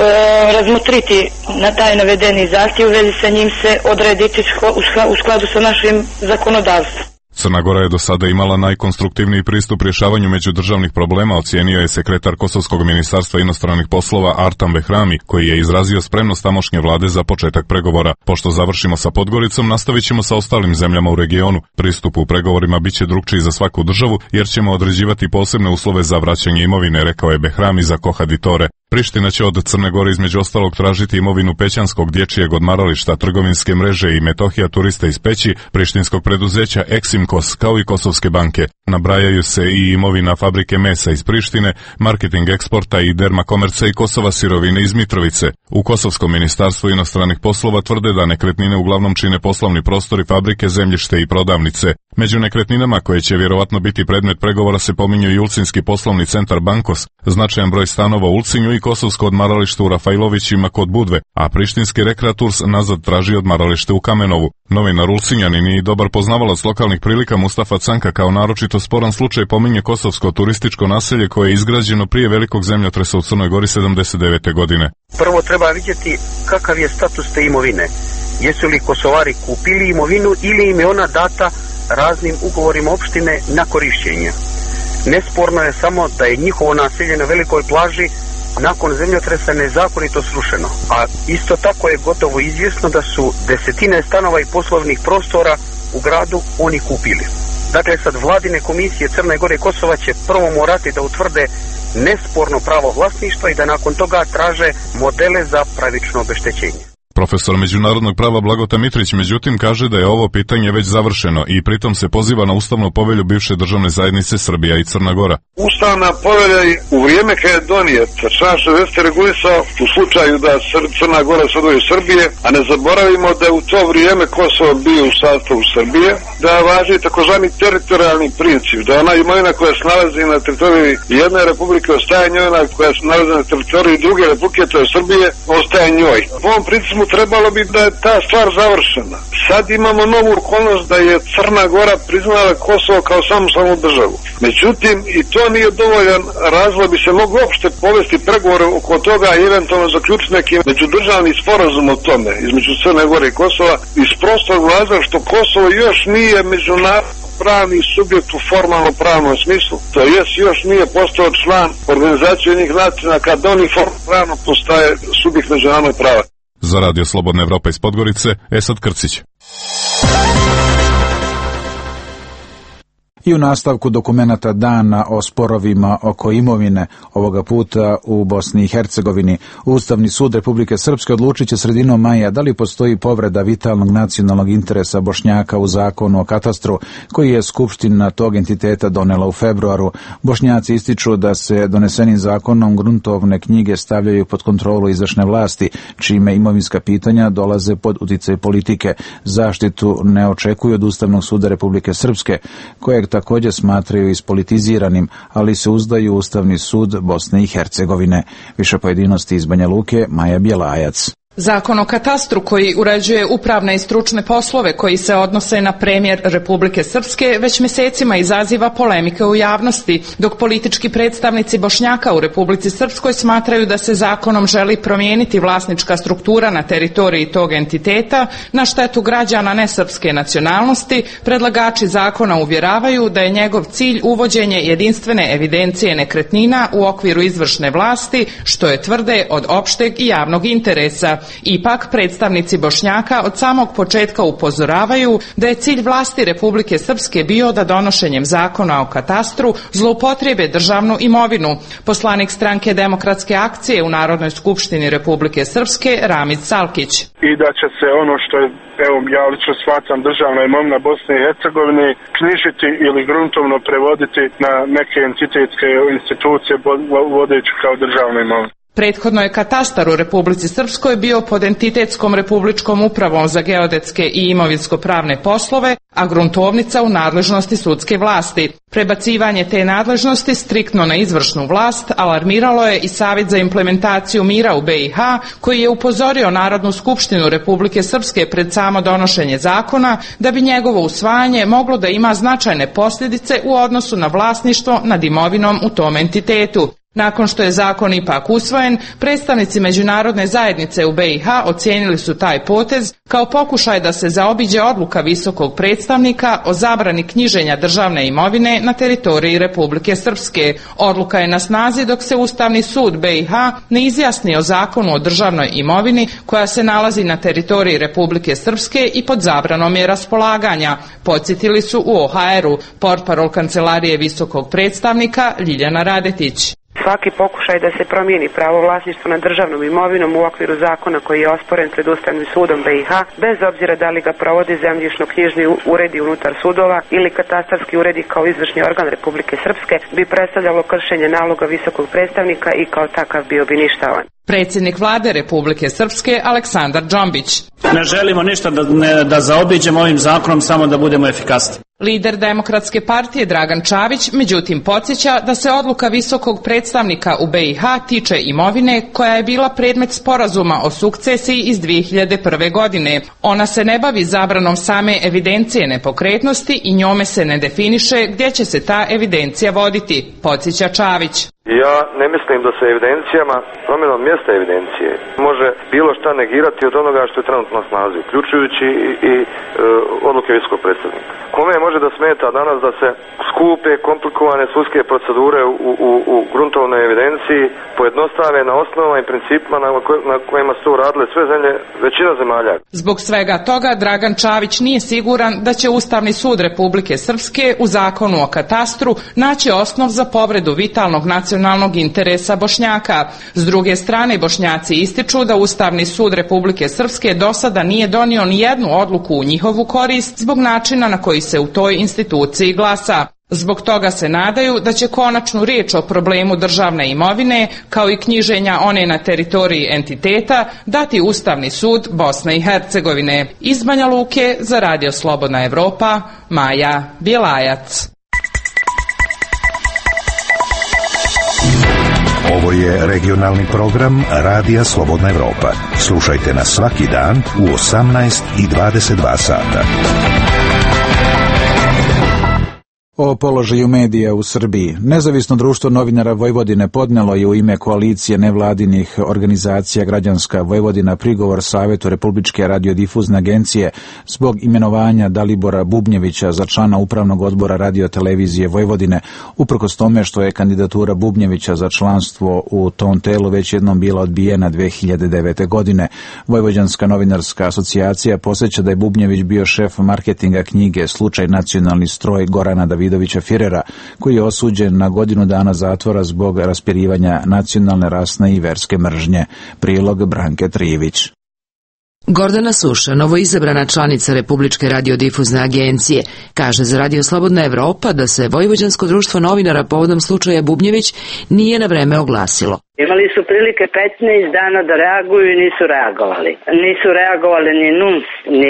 razmotriti na taj navedeni zahtjev, u vezi sa njim se odrediti u skladu sa našim zakonodavstvom. Crna Gora je do sada imala najkonstruktivniji pristup rješavanju međudržavnih problema, ocijenio je sekretar Kosovskog ministarstva inostranih poslova Artan Behrami, koji je izrazio spremnost tamošnje vlade za početak pregovora. Pošto završimo sa Podgoricom, nastavit ćemo sa ostalim zemljama u regionu. Pristup u pregovorima biće drukčiji za svaku državu, jer ćemo određivati posebne uslove za vraćanje imovine, rekao je Behrami za Kohaditore. Priština će od Crne Gore između ostalog tražiti imovinu Pećanskog dječjeg odmarališta, trgovinske mreže i Metohija turista iz Peći, prištinskog preduzeća Eksimkos, kao i Kosovske banke. Nabrajaju se i imovina fabrike mesa iz Prištine, marketing eksporta i Dermakomerca i Kosova sirovine iz Mitrovice. U Kosovskom ministarstvu inostranih poslova tvrde da nekretnine uglavnom čine poslovni prostori, fabrike, zemljište i prodavnice. Među nekretninama koje će vjerovatno biti predmet pregovora se pominju i Ulcinski poslovni centar Bankos, značajan broj stanova u Ulcinju i kosovsko odmaralište u Rafajlovićima kod Budve, a prištinski Rekreaturs nazad traži odmaralište u Kamenovu. Novinar Ulcinjanin i dobar poznavalac lokalnih prilika Mustafa Canka kao naročito naročito sporan slučaj pominje kosovsko turističko naselje koje je izgrađeno prije velikog zemljotresa u Crnoj Gori sedamdeset devete. godine. Prvo treba vidjeti kakav je status te imovine. Jesu li Kosovari kupili imovinu ili im je ona data raznim ugovorima opštine na korišćenje. Nesporno je samo da je njihovo naselje na velikoj plaži nakon zemljotresa nezakonito srušeno, a isto tako je gotovo izvjesno da su desetine stanova i poslovnih prostora u gradu oni kupili. Dakle, sad vladine komisije Crne Gore i Kosova će prvo morati da utvrde nesporno pravo vlasništva i da nakon toga traže modele za pravično obeštećenje. Profesor međunarodnog prava Blagoje Mitrić međutim kaže da je ovo pitanje već završeno i pritom se poziva na ustavnu povelju bivše državne zajednice Srbija i Crna Gora. Ustavna povelja u vrijeme kad je donijeta član šezdeset regulisao u slučaju da Crna Gora se odvoji Srbije, a ne zaboravimo da je u to vrijeme Kosovo bio u sastavu Srbije, da važi takozvani teritorijalni princip, da ona imovina koja se nalazi na teritoriji jedne republike ostaje njoj, koja se nalazi na teritoriji druge republike, to je Srbije, ostaje njoj. Po ovom principu trebalo bi da je ta stvar završena. Sad imamo novu okolnost da je Crna Gora priznala Kosovo kao samostalnu državu. Međutim, i to nije dovoljan razlog, bi se moglo uopšte povesti pregovore oko toga i eventualno zaključiti neki međudržavni sporazum o tome između Crne Gore i Kosova iz prostog razloga što Kosovo još nije međunarodno pravni subjekt u formalno pravnom smislu, to jest još nije postao član organizacije Ujedinjenih nacija kad oni formalno pravno postaje subjekt međunarodnog prava. Za Radio Slobodna Evropa iz Podgorice, Esad Krcić. I u nastavku dokumenata dana o sporovima oko imovine, ovoga puta u Bosni i Hercegovini, Ustavni sud Republike Srpske odlučit će sredinom maja da li postoji povreda vitalnog nacionalnog interesa Bošnjaka u zakonu o katastru, koji je Skupština tog entiteta donela u februaru. Bošnjaci ističu da se donesenim zakonom gruntovne knjige stavljaju pod kontrolu izvršne vlasti, čime imovinska pitanja dolaze pod uticaj politike. Zaštitu ne očekuju od Ustavnog suda Republike Srpske, kojeg također smatraju ispolitiziranim, ali se uzdaju Ustavni sud Bosne i Hercegovine. Više pojedinosti iz Banja Luke, Maja Bjelajac. Zakon o katastru koji uređuje upravne i stručne poslove koji se odnose na premijer Republike Srpske već mjesecima izaziva polemike u javnosti, dok politički predstavnici Bošnjaka u Republici Srpskoj smatraju da se zakonom želi promijeniti vlasnička struktura na teritoriji tog entiteta na štetu građana nesrpske nacionalnosti. Predlagači zakona uvjeravaju da je njegov cilj uvođenje jedinstvene evidencije nekretnina u okviru izvršne vlasti, što je tvrde od opšteg i javnog interesa. Ipak, predstavnici Bošnjaka od samog početka upozoravaju da je cilj vlasti Republike Srpske bio da donošenjem zakona o katastru zloupotrijebe državnu imovinu. Poslanik stranke Demokratske akcije u Narodnoj skupštini Republike Srpske, Ramid Salkić. I da će se ono što je, evo ja lično smatram, državna imovina Bosne i Hercegovine knjižiti ili gruntovno prevoditi na neke entitetske institucije vodeći kao državna imovina. Prethodno je katastar u Republici Srpskoj bio pod entitetskom Republičkom upravom za geodetske i imovinsko-pravne poslove, a gruntovnica u nadležnosti sudske vlasti. Prebacivanje te nadležnosti striktno na izvršnu vlast alarmiralo je i Savjet za implementaciju mira u be i ha, koji je upozorio Narodnu skupštinu Republike Srpske pred samo donošenje zakona da bi njegovo usvajanje moglo da ima značajne posljedice u odnosu na vlasništvo nad imovinom u tom entitetu. Nakon što je zakon ipak usvojen, predstavnici međunarodne zajednice u be i ha ocijenili su taj potez kao pokušaj da se zaobiđe odluka visokog predstavnika o zabrani knjiženja državne imovine na teritoriji Republike Srpske. Odluka je na snazi dok se Ustavni sud be i ha ne izjasni o zakonu o državnoj imovini koja se nalazi na teritoriji Republike Srpske i pod zabranom je raspolaganja, podsjetili su u o ha eru, portparol Kancelarije visokog predstavnika Ljiljana Radetić. Svaki pokušaj da se promijeni pravo vlasništva nad državnom imovinom u okviru zakona koji je osporen pred Ustavnim sudom be i ha, bez obzira da li ga provodi zemljišno-knjižni uredi unutar sudova ili katastarski uredi kao izvršni organ Republike Srpske, bi predstavljalo kršenje naloga visokog predstavnika i kao takav bio bi ništavan. Predsjednik vlade Republike Srpske Aleksandar Džombić. Ne želimo ništa da, ne, da zaobiđemo ovim zakonom, samo da budemo efikasni. Lider Demokratske partije Dragan Čavić međutim podsjeća da se odluka visokog predstavnika u B i H tiče imovine koja je bila predmet sporazuma o sukcesiji iz dvije hiljade prve. godine. Ona se ne bavi zabranom same evidencije nepokretnosti i njome se ne definiše gdje će se ta evidencija voditi, podsjeća Čavić. Ja ne mislim da se evidencijama, promjenom mjesta evidencije, može bilo šta negirati od onoga što je trenutno na snazi, uključujući i, i e, odluke visokog predstavnika. Kome može da smeta danas da se skupe, komplikovane sudske procedure u, u, u gruntovnoj evidenciji pojednostave na osnovama i principima na, koj, na kojima su radile sve zemlje, većina zemalja. Zbog svega toga Dragan Čavić nije siguran da će Ustavni sud Republike Srpske u zakonu o katastru naći osnov za povredu vitalnog nacionalnog interesa Bošnjaka. S druge strane, Bošnjaci ističu da Ustavni sud Republike Srpske do sada nije donio ni jednu odluku u njihovu korist zbog načina na koji se u toj instituciji glasa. Zbog toga se nadaju da će konačnu riječ o problemu državne imovine, kao i knjiženja one na teritoriji entiteta, dati Ustavni sud Bosne i Hercegovine. Iz Banja Luke za Radio Slobodna Evropa, Maja Bjelajac. Ovo je regionalni program Radija Slobodna Evropa. Slušajte nas svaki dan u osamnaest i dvadeset dva sata. O položaju medija u Srbiji. Nezavisno društvo novinara Vojvodine podnelo je u ime koalicije nevladinih organizacija Građanska Vojvodina prigovor Savetu Republičke radiodifuzne agencije zbog imenovanja Dalibora Bubnjevića za člana Upravnog odbora Radiotelevizije Vojvodine, uprkos tome što je kandidatura Bubnjevića za članstvo u tom telu već jednom bila odbijena dve hiljade devete. godine. Vojvođanska novinarska asocijacija podsjeća da je Bubnjević bio šef marketinga knjige Slučaj nacionalni stroj Gorana Davidovića Davidovića Firera, koji je osuđen na godinu dana zatvora zbog raspirivanja nacionalne, rasne i verske mržnje. Prilog Branke Trijević. Gordana Suša, novoizabrana članica Republičke radiodifuzne agencije, kaže za Radio Slobodna Evropa da se Vojvođansko društvo novinara povodom slučaja Bubnjević nije na vreme oglasilo. Imali su prilike petnaest dana da reaguju i nisu reagovali. Nisu reagovali ni N U N S, ni...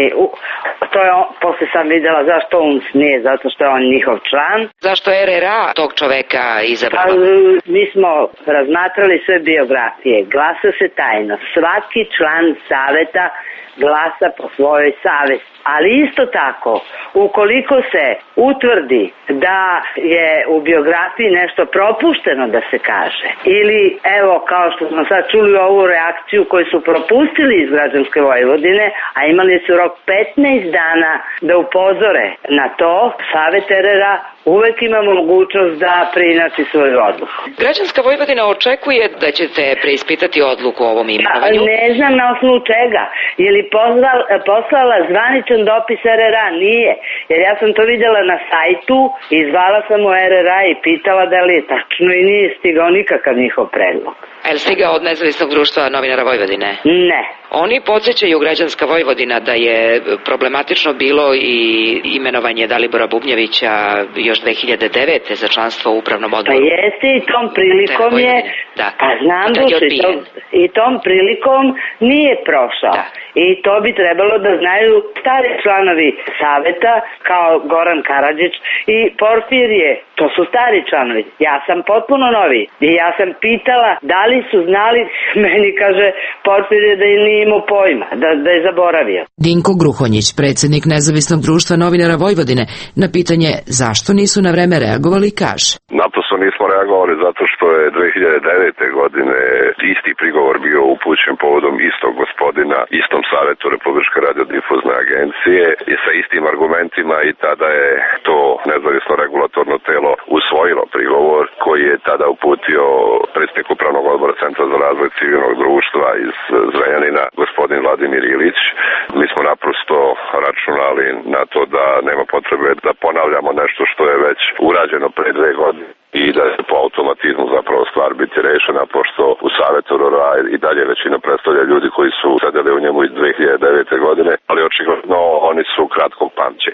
To je, posle sam vidjela zašto U N S nije, zato što je on njihov član. Zašto R R A tog čoveka izabrala? Mi smo razmatrali sve biografije. Glasa se tajno. Svaki član saveta glasa po svojoj savesti. Ali isto tako, ukoliko se utvrdi da je u biografiji nešto propušteno da se kaže, ili evo kao što smo sad čuli ovu reakciju koju su propustili iz Građanske Vojvodine, a imali su rok petnaest dana da upozore na to, Savet R R A uvek ima mogućnost da preinači svoju odluku. Građanska Vojvodina očekuje da ćete preispitati odluku o ovom imenovanju? Ne znam na osnovu čega. Je li poslala, poslala zvaničan dopis R R A? Nije. Jer ja sam to vidjela na sajtu i zvala sam u R R A i pitala da li je tačno i nije stigao nikakav njihov predlog. A je li stigao od Nezavisnog društva novinara Vojvodine? Ne. Oni podsjećaju Građanska Vojvodina da je problematično bilo i imenovanje Dalibora Bubnjevića još dve hiljade devete. za članstvo u Upravnom odboru. Pa jeste i tom prilikom je... Da. Pa znam da se to, i tom prilikom nije prošao. Da. I to bi trebalo da znaju stari članovi saveta kao Goran Karadžić i Porfirije. To su stari članovi. Ja sam potpuno novi. I ja sam pitala da li su znali, meni kaže Porfirije da je nije imao pojma, da, da je zaboravio. Dinko Gruhonjić, predsjednik Nezavisnog društva novinara Vojvodine, na pitanje zašto nisu na vreme reagovali, kaže. Naprosto nismo reagovali zato što je dve hiljade devete. godine isti prigovor bio upućen povodom istog gospodina, istom Savetu Republičke radiodifuzne agencije i sa istim argumentima i tada je to nezavisno regulatorno telo usvojilo prigovor koji je tada uputio predsjednik Upravnog odbora Centra za razvoj civilnog društva iz Zrenjanina, gospodin Vladimir Ilić. Mi smo naprosto računali na to da nema potrebe da ponavljamo nešto što je već urađeno pre dve godine i da je po automatizmu zapravo stvar biti rešena, pošto u Savetu R R A i dalje većina predstavlja ljudi koji su sedeli u njemu iz dve hiljade devete. godine, ali očigledno oni su kratkog pamćenja.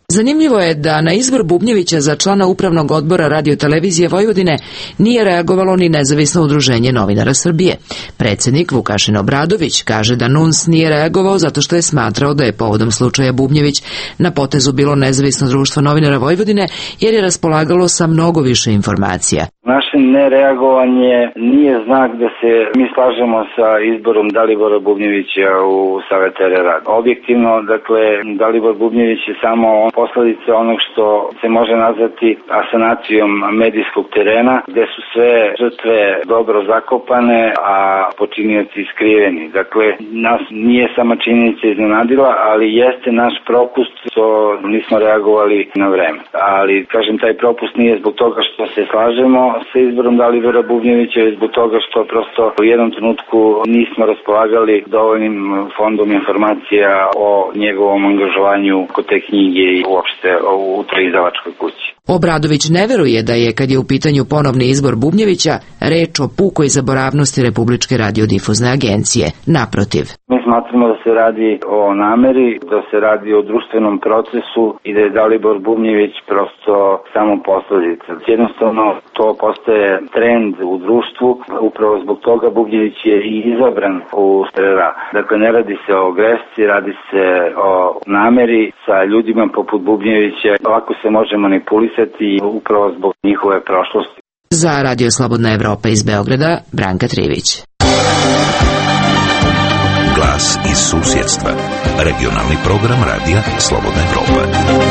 Zanimljivo je da na izbor Bubnjevića za člana upravnog odbora Radio-televizije Vojvodine nije reagovalo ni nezavisno udruženje novinara Srbije. Predsjednik Vukašin Obradović kaže da N U N S nije reagovao zato što je smatrao da je povodom slučaja Bubnjević na potezu bilo nezavisno društvo novinara Vojvodine jer je raspolagalo sa mnogo više informacija. Naše nereagovanje nije znak da se mi slažemo sa izborom Dalibora Bubnjevića u Savet R R A. Objektivno, dakle, Dalibor Bubnjević je samo posledica onog što se može nazvati asanacijom medijskog terena, gde su sve žrtve dobro zakopane, a počinioci skriveni. Dakle, nas nije sama činjenica iznenadila, ali jeste naš propust što nismo reagovali na vreme. Ali, kažem, taj propust nije zbog toga što se slažemo sa izborom Dalibora Bubnjevića, i zbog toga što prosto u jednom trenutku nismo raspolagali dovoljnim fondom informacija o njegovom angažovanju kod te knjige i uopšte u toj izdavačkoj kući. Obradović ne veruje da je, kad je u pitanju ponovni izbor Bubnjevića, reč o pukoj zaboravnosti Republičke radiodifuzne agencije. Naprotiv. Mi smatramo da se radi o nameri, da se radi o društvenom procesu i da je Dalibor Bubnjević prosto samo posledica. Jednostavno to postaje trend u društvu, upravo zbog toga Bubnjević je i izabran u R R A. Dakle, ne radi se o grešci, radi se o nameri sa ljudima poput Bubnjevića. Ovako se može manipulisati upravo zbog njihove prošlosti. Za Radio Slobodna Evropa iz Beograda, Branka Trivić. Glas iz susjedstva. Regionalni program Radija Slobodna Evropa.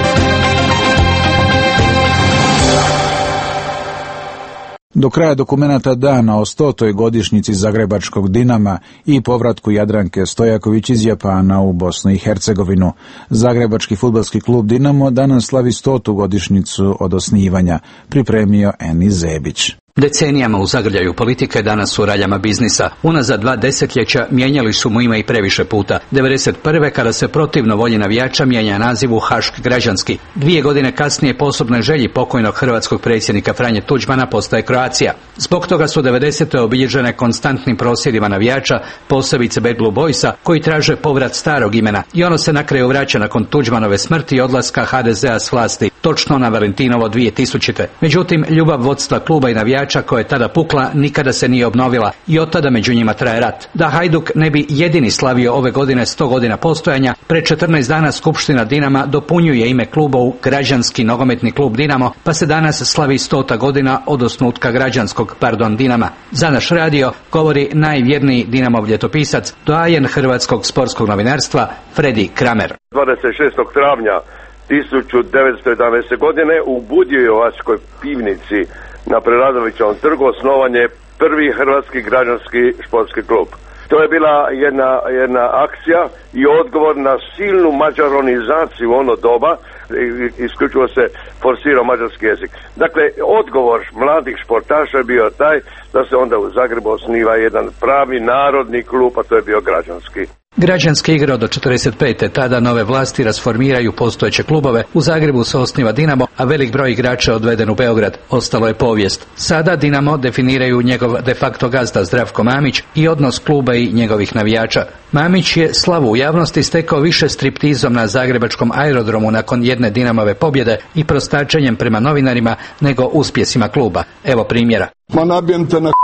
Do kraja dokumenata dana o stotoj godišnjici Zagrebačkog Dinama i povratku Jadranke Stojaković iz Japana u Bosnu i Hercegovinu. Zagrebački fudbalski klub Dinamo danas slavi stotu godišnjicu od osnivanja, pripremio Eni Zebić. Decenijama u zagrljaju politike, danas u raljama biznisa. Unazad dva desetljeća mijenjali su mu ime i previše puta. devedeset prve kada se protivno volji navijača mijenja naziv u Hašk građanski. Dvije godine kasnije po osobnoj želji pokojnog hrvatskog predsjednika Franje Tuđmana postaje Croatia. Zbog toga su devedesete obilježene konstantnim prosvjedima navijača, posebice Bad Blue Boysa, koji traže povrat starog imena. I ono se na kraju vraća nakon Tuđmanove smrti i odlaska ha de zea s vlasti, točno na Valentinovo dvije tisućite. Međutim, ljubav vodstva kluba i navijača koja je tada pukla nikada se nije obnovila i od tada među njima traje rat. Da Hajduk ne bi jedini slavio ove godine sto godina postojanja, pre četrnaest dana Skupština Dinama dopunjuje ime kluba u Građanski nogometni klub Dinamo, pa se danas slavi stota godina od osnutka građanskog, pardon, Dinama. Za naš radio govori najvjerniji Dinamov ljetopisac, doajen hrvatskog sportskog novinarstva Fredi Kramer. dvadeset šestog travnja tisuću devetsto jedanaeste. godine u Budjejovačkoj pivnici na Preradovićevom trgu osnovan je prvi hrvatski građanski športski klub. To je bila jedna, jedna akcija i odgovor na silnu mađaronizaciju u ono doba, isključivo se forsirao mađarski jezik. Dakle, odgovor mladih športaša je bio taj da se onda u Zagrebu osniva jedan pravi narodni klub, a to je bio građanski. Građanski igrao do četrdeset pete. Tada nove vlasti rasformiraju postojeće klubove. U Zagrebu se osniva Dinamo, a velik broj igrača odveden u Beograd. Ostalo je povijest. Sada Dinamo definiraju njegov de facto gazda Zdravko Mamić i odnos kluba i njegovih navijača. Mamić je slavu u javnosti stekao više striptizom na zagrebačkom aerodromu nakon jedne Dinamove pobjede i prostačenjem prema novinarima nego uspjesima kluba. Evo primjera. Ma nabijem te na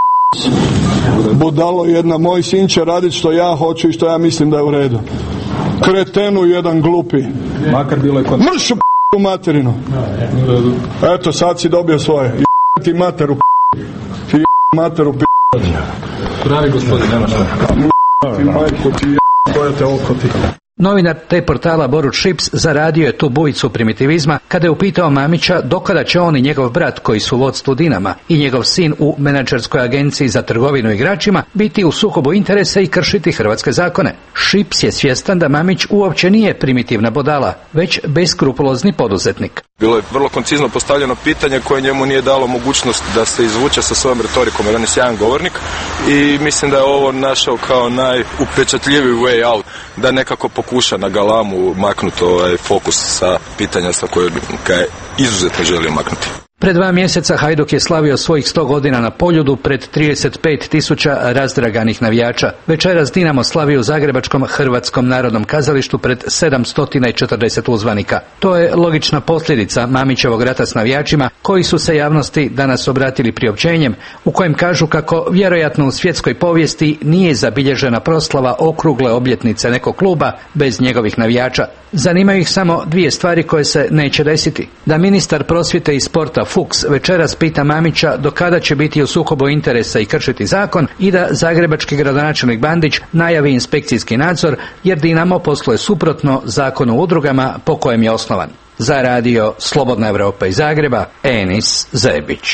budalo jedna, moj sin će raditi što ja hoću i što ja mislim da je u redu. Kretenu jedan glupi. Makar bilo je kod... Mršu p***u materinu. Eto, sad si dobio svoje. I ti materu p***u. I materu p***u. Pravi gospodin, nemaš šta. Ti majko ti je, koja te oko ti. Novinar te portala Borut Šips zaradio je tu bujicu primitivizma kada je upitao Mamića dokada će on i njegov brat koji su u vodstvu Dinama i njegov sin u menadžerskoj agenciji za trgovinu igračima biti u sukobu interesa i kršiti hrvatske zakone. Šips je svjestan da Mamić uopće nije primitivna bodala, već beskrupulozni poduzetnik. Bilo je vrlo koncizno postavljeno pitanje koje njemu nije dalo mogućnost da se izvuče sa svojom retorikom, jer on je sjajan govornik i mislim da je ovo našao kao najupečatljiviji way out, da nekako pokuša na galamu maknuti ovaj fokus sa pitanja sa kojeg ga je izuzetno želio maknuti. Pred dva mjeseca Hajduk je slavio svojih sto godina na Poljudu pred trideset pet tisuća razdraganih navijača. Večeras Dinamo slavi u zagrebačkom Hrvatskom narodnom kazalištu pred sedamsto četrdeset uzvanika. To je logična posljedica Mamićevog rata s navijačima, koji su se javnosti danas obratili priopćenjem u kojem kažu kako vjerojatno u svjetskoj povijesti nije zabilježena proslava okrugle obljetnice nekog kluba bez njegovih navijača. Zanimaju ih samo dvije stvari koje se neće desiti. Da ministar prosvjete i sporta Fuchs večeras pita Mamića do kada će biti u sukobu interesa i kršiti zakon, i da zagrebački gradonačelnik Bandić najavi inspekcijski nadzor jer Dinamo posluje suprotno zakonu o udrugama po kojem je osnovan. Za radio Slobodna Evropa iz Zagreba, Enis Zebić.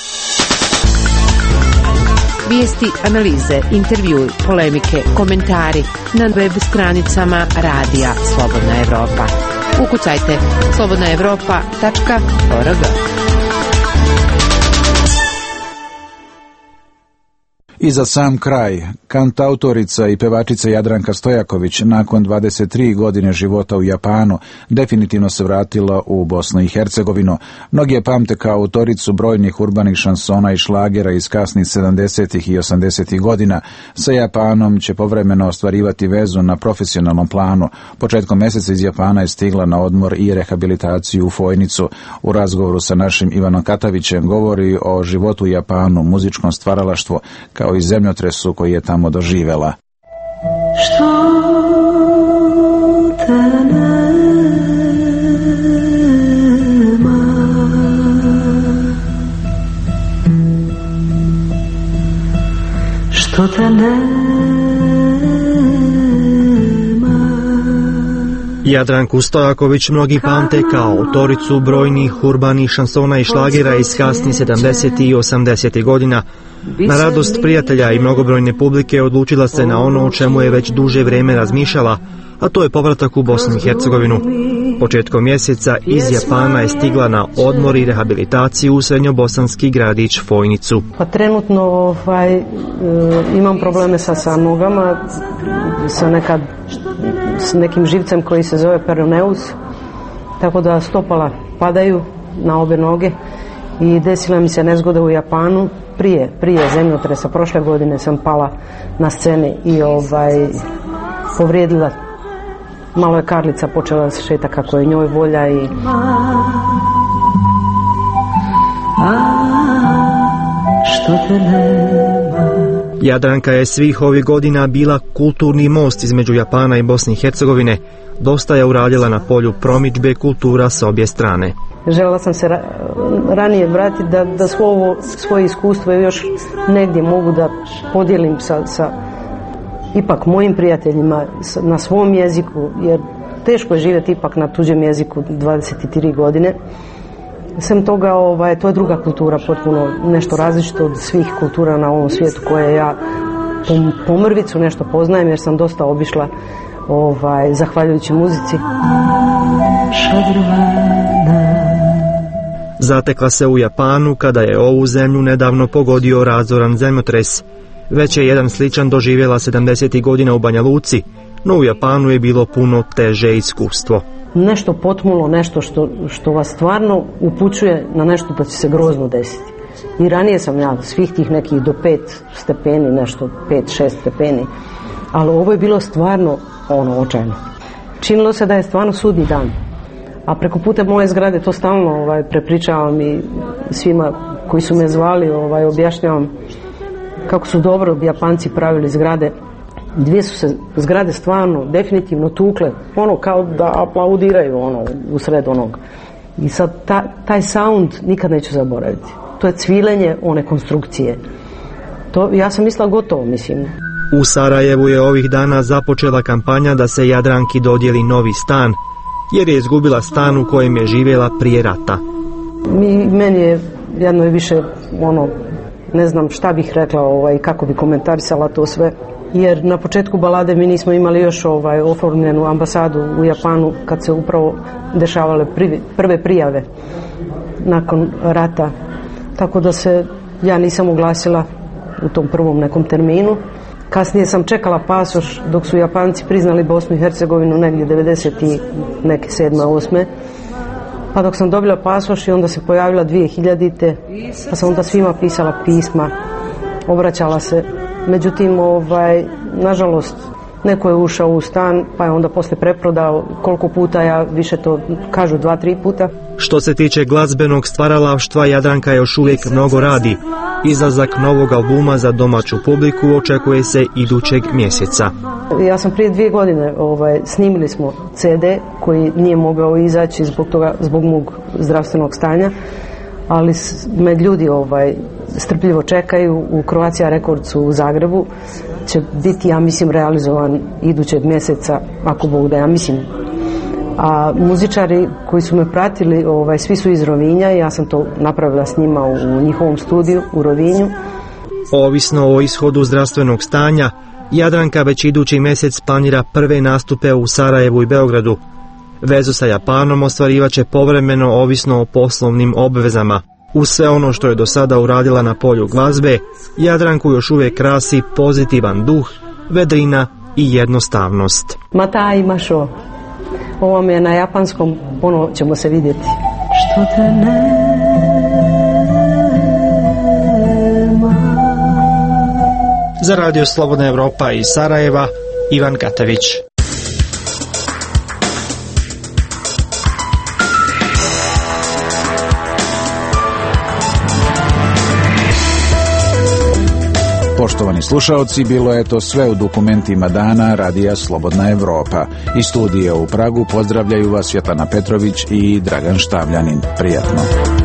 Vijesti, analize, intervjui, polemike, komentari na web stranicama radija Slobodna Evropa. Ukucajte slobodna evropa tačka org. I za sam kraj, kantautorica i pevačica Jadranka Stojaković nakon dvadeset tri godine života u Japanu definitivno se vratila u Bosnu i Hercegovinu. Mnogi je pamte kao autoricu brojnih urbanih šansona i šlagera iz kasnih sedamdesetih i osamdesetih godina. Sa Japanom će povremeno ostvarivati vezu na profesionalnom planu. Početkom mjeseca iz Japana je stigla na odmor i rehabilitaciju u Fojnicu. U razgovoru sa našim Ivanom Katavićem govori o životu u Japanu, muzičkom stvaralaštvu, kao i zemljotresu koji je tamo doživela. Što te nema, što te nema. Jadranku Stojaković mnogi pamte kao autoricu brojnih urbanih šansona i šlagera iz kasnih sedamdesetih i osamdesetih godina. Na radost prijatelja i mnogobrojne publike odlučila se na ono o čemu je već duže vrijeme razmišljala, a to je povratak u Bosnu i Hercegovinu. Početkom mjeseca iz Japana je stigla na odmor i rehabilitaciju u srednjobosanski gradić Fojnicu. Pa trenutno ovaj, e, imam probleme sa, sa nogama, sa, nekad, s nekim živcem koji se zove peroneus, tako da stopala padaju na obe noge i desila mi se nezgoda u Japanu. Prije, prije zemljotresa, prošle godine sam pala na sceni i ovaj, povrijedila, malo je Karlica počela da se šeta kako je njoj volja i... Što te nema. Jadranka je svih ovih godina bila kulturni most između Japana i Bosne i Hercegovine. Dosta je uradila na polju promidžbe kultura s obje strane. Željela sam se ra- ranije vratiti da, da svo ovo, svoje iskustvo još negdje mogu da podijelim sa, sa ipak mojim prijateljima na svom jeziku, jer teško je živjeti ipak na tuđem jeziku dvadeset tri godine. Sem toga, ovaj, to je druga kultura, potpuno nešto različito od svih kultura na ovom svijetu koje ja po, po mrvicu nešto poznajem, jer sam dosta obišla ovaj, zahvaljujući muzici. Zatekla se u Japanu kada je ovu zemlju nedavno pogodio razoran zemljotres. Već je jedan sličan doživjela sedamdesetih godina u Banja Luci, no u Japanu je bilo puno teže iskustvo. Nešto potmulo, nešto što, što vas stvarno upućuje na nešto da će se grozno desiti. I ranije sam ja svih tih nekih do pet stepeni, nešto pet, šest stepeni, ali ovo je bilo stvarno ono očajno. Činilo se da je stvarno sudnji dan. A preko puta moje zgrade to stalno ovaj, prepričavam i svima koji su me zvali ovaj, objašnjavam kako su dobro Japanci pravili zgrade. Dvije su se zgrade stvarno definitivno tukle, ono kao da aplaudiraju ono, u sred onog. I sad ta, taj sound nikad neću zaboraviti. To je cvilenje one konstrukcije. To, ja sam mislila gotovo, mislim. U Sarajevu je ovih dana započela kampanja da se Jadranki dodijeli novi stan, jer je izgubila stan u kojem je živjela prije rata. Mi, meni je jedno i više, ono, ne znam šta bih rekla, ovaj, kako bi komentarisala to sve, jer na početku balade mi nismo imali još ovaj, oformljenu ambasadu u Japanu kad se upravo dešavale privi, prve prijave nakon rata, tako da se ja nisam oglasila u tom prvom nekom terminu. Kasnije sam čekala pasoš dok su Japanci priznali Bosnu i Hercegovinu negdje devedeset i neke sedme, osme. Pa dok sam dobila pasoš i onda se pojavila dvije hiljadite, pa sam onda svima pisala pisma, obraćala se. Međutim, ovaj, nažalost, neko je ušao u stan, pa je onda posle preprodao. Koliko puta, ja više to kažu dva, tri puta. Što se tiče glazbenog stvaralaštva, Jadranka još uvijek mnogo radi. Izlazak novog albuma za domaću publiku očekuje se idućeg mjeseca. Ja sam prije dvije godine ovaj, snimili smo ce de koji nije mogao izaći zbog toga, zbog mog zdravstvenog stanja, ali me ljudi ovaj, strpljivo čekaju. U Croatia Recordsu u Zagrebu će biti, ja mislim, realizovan idućeg mjeseca, ako Bog da, ja mislim. A muzičari koji su me pratili, ovaj, svi su iz Rovinja i ja sam to napravila s njima u njihovom studiju u Rovinju. Ovisno o ishodu zdravstvenog stanja, Jadranka već idući mjesec planira prve nastupe u Sarajevu i Beogradu. Vezu sa Japanom ostvarivaće povremeno ovisno o poslovnim obvezama. Uz sve ono što je do sada uradila na polju glazbe, Jadranku još uvijek krasi pozitivan duh, vedrina i jednostavnost. Mata imašo. Ovo mi je na japanskom, ono ćemo se vidjeti. Što te nema. Za Radio Slobodna Evropa iz Sarajeva, Ivan Katavić. Poštovani slušaoci, bilo je to sve u dokumentima dana Radija Slobodna Evropa. Iz studija u Pragu pozdravljaju vas Svetlana Petrović i Dragan Štavljanin. Prijatno.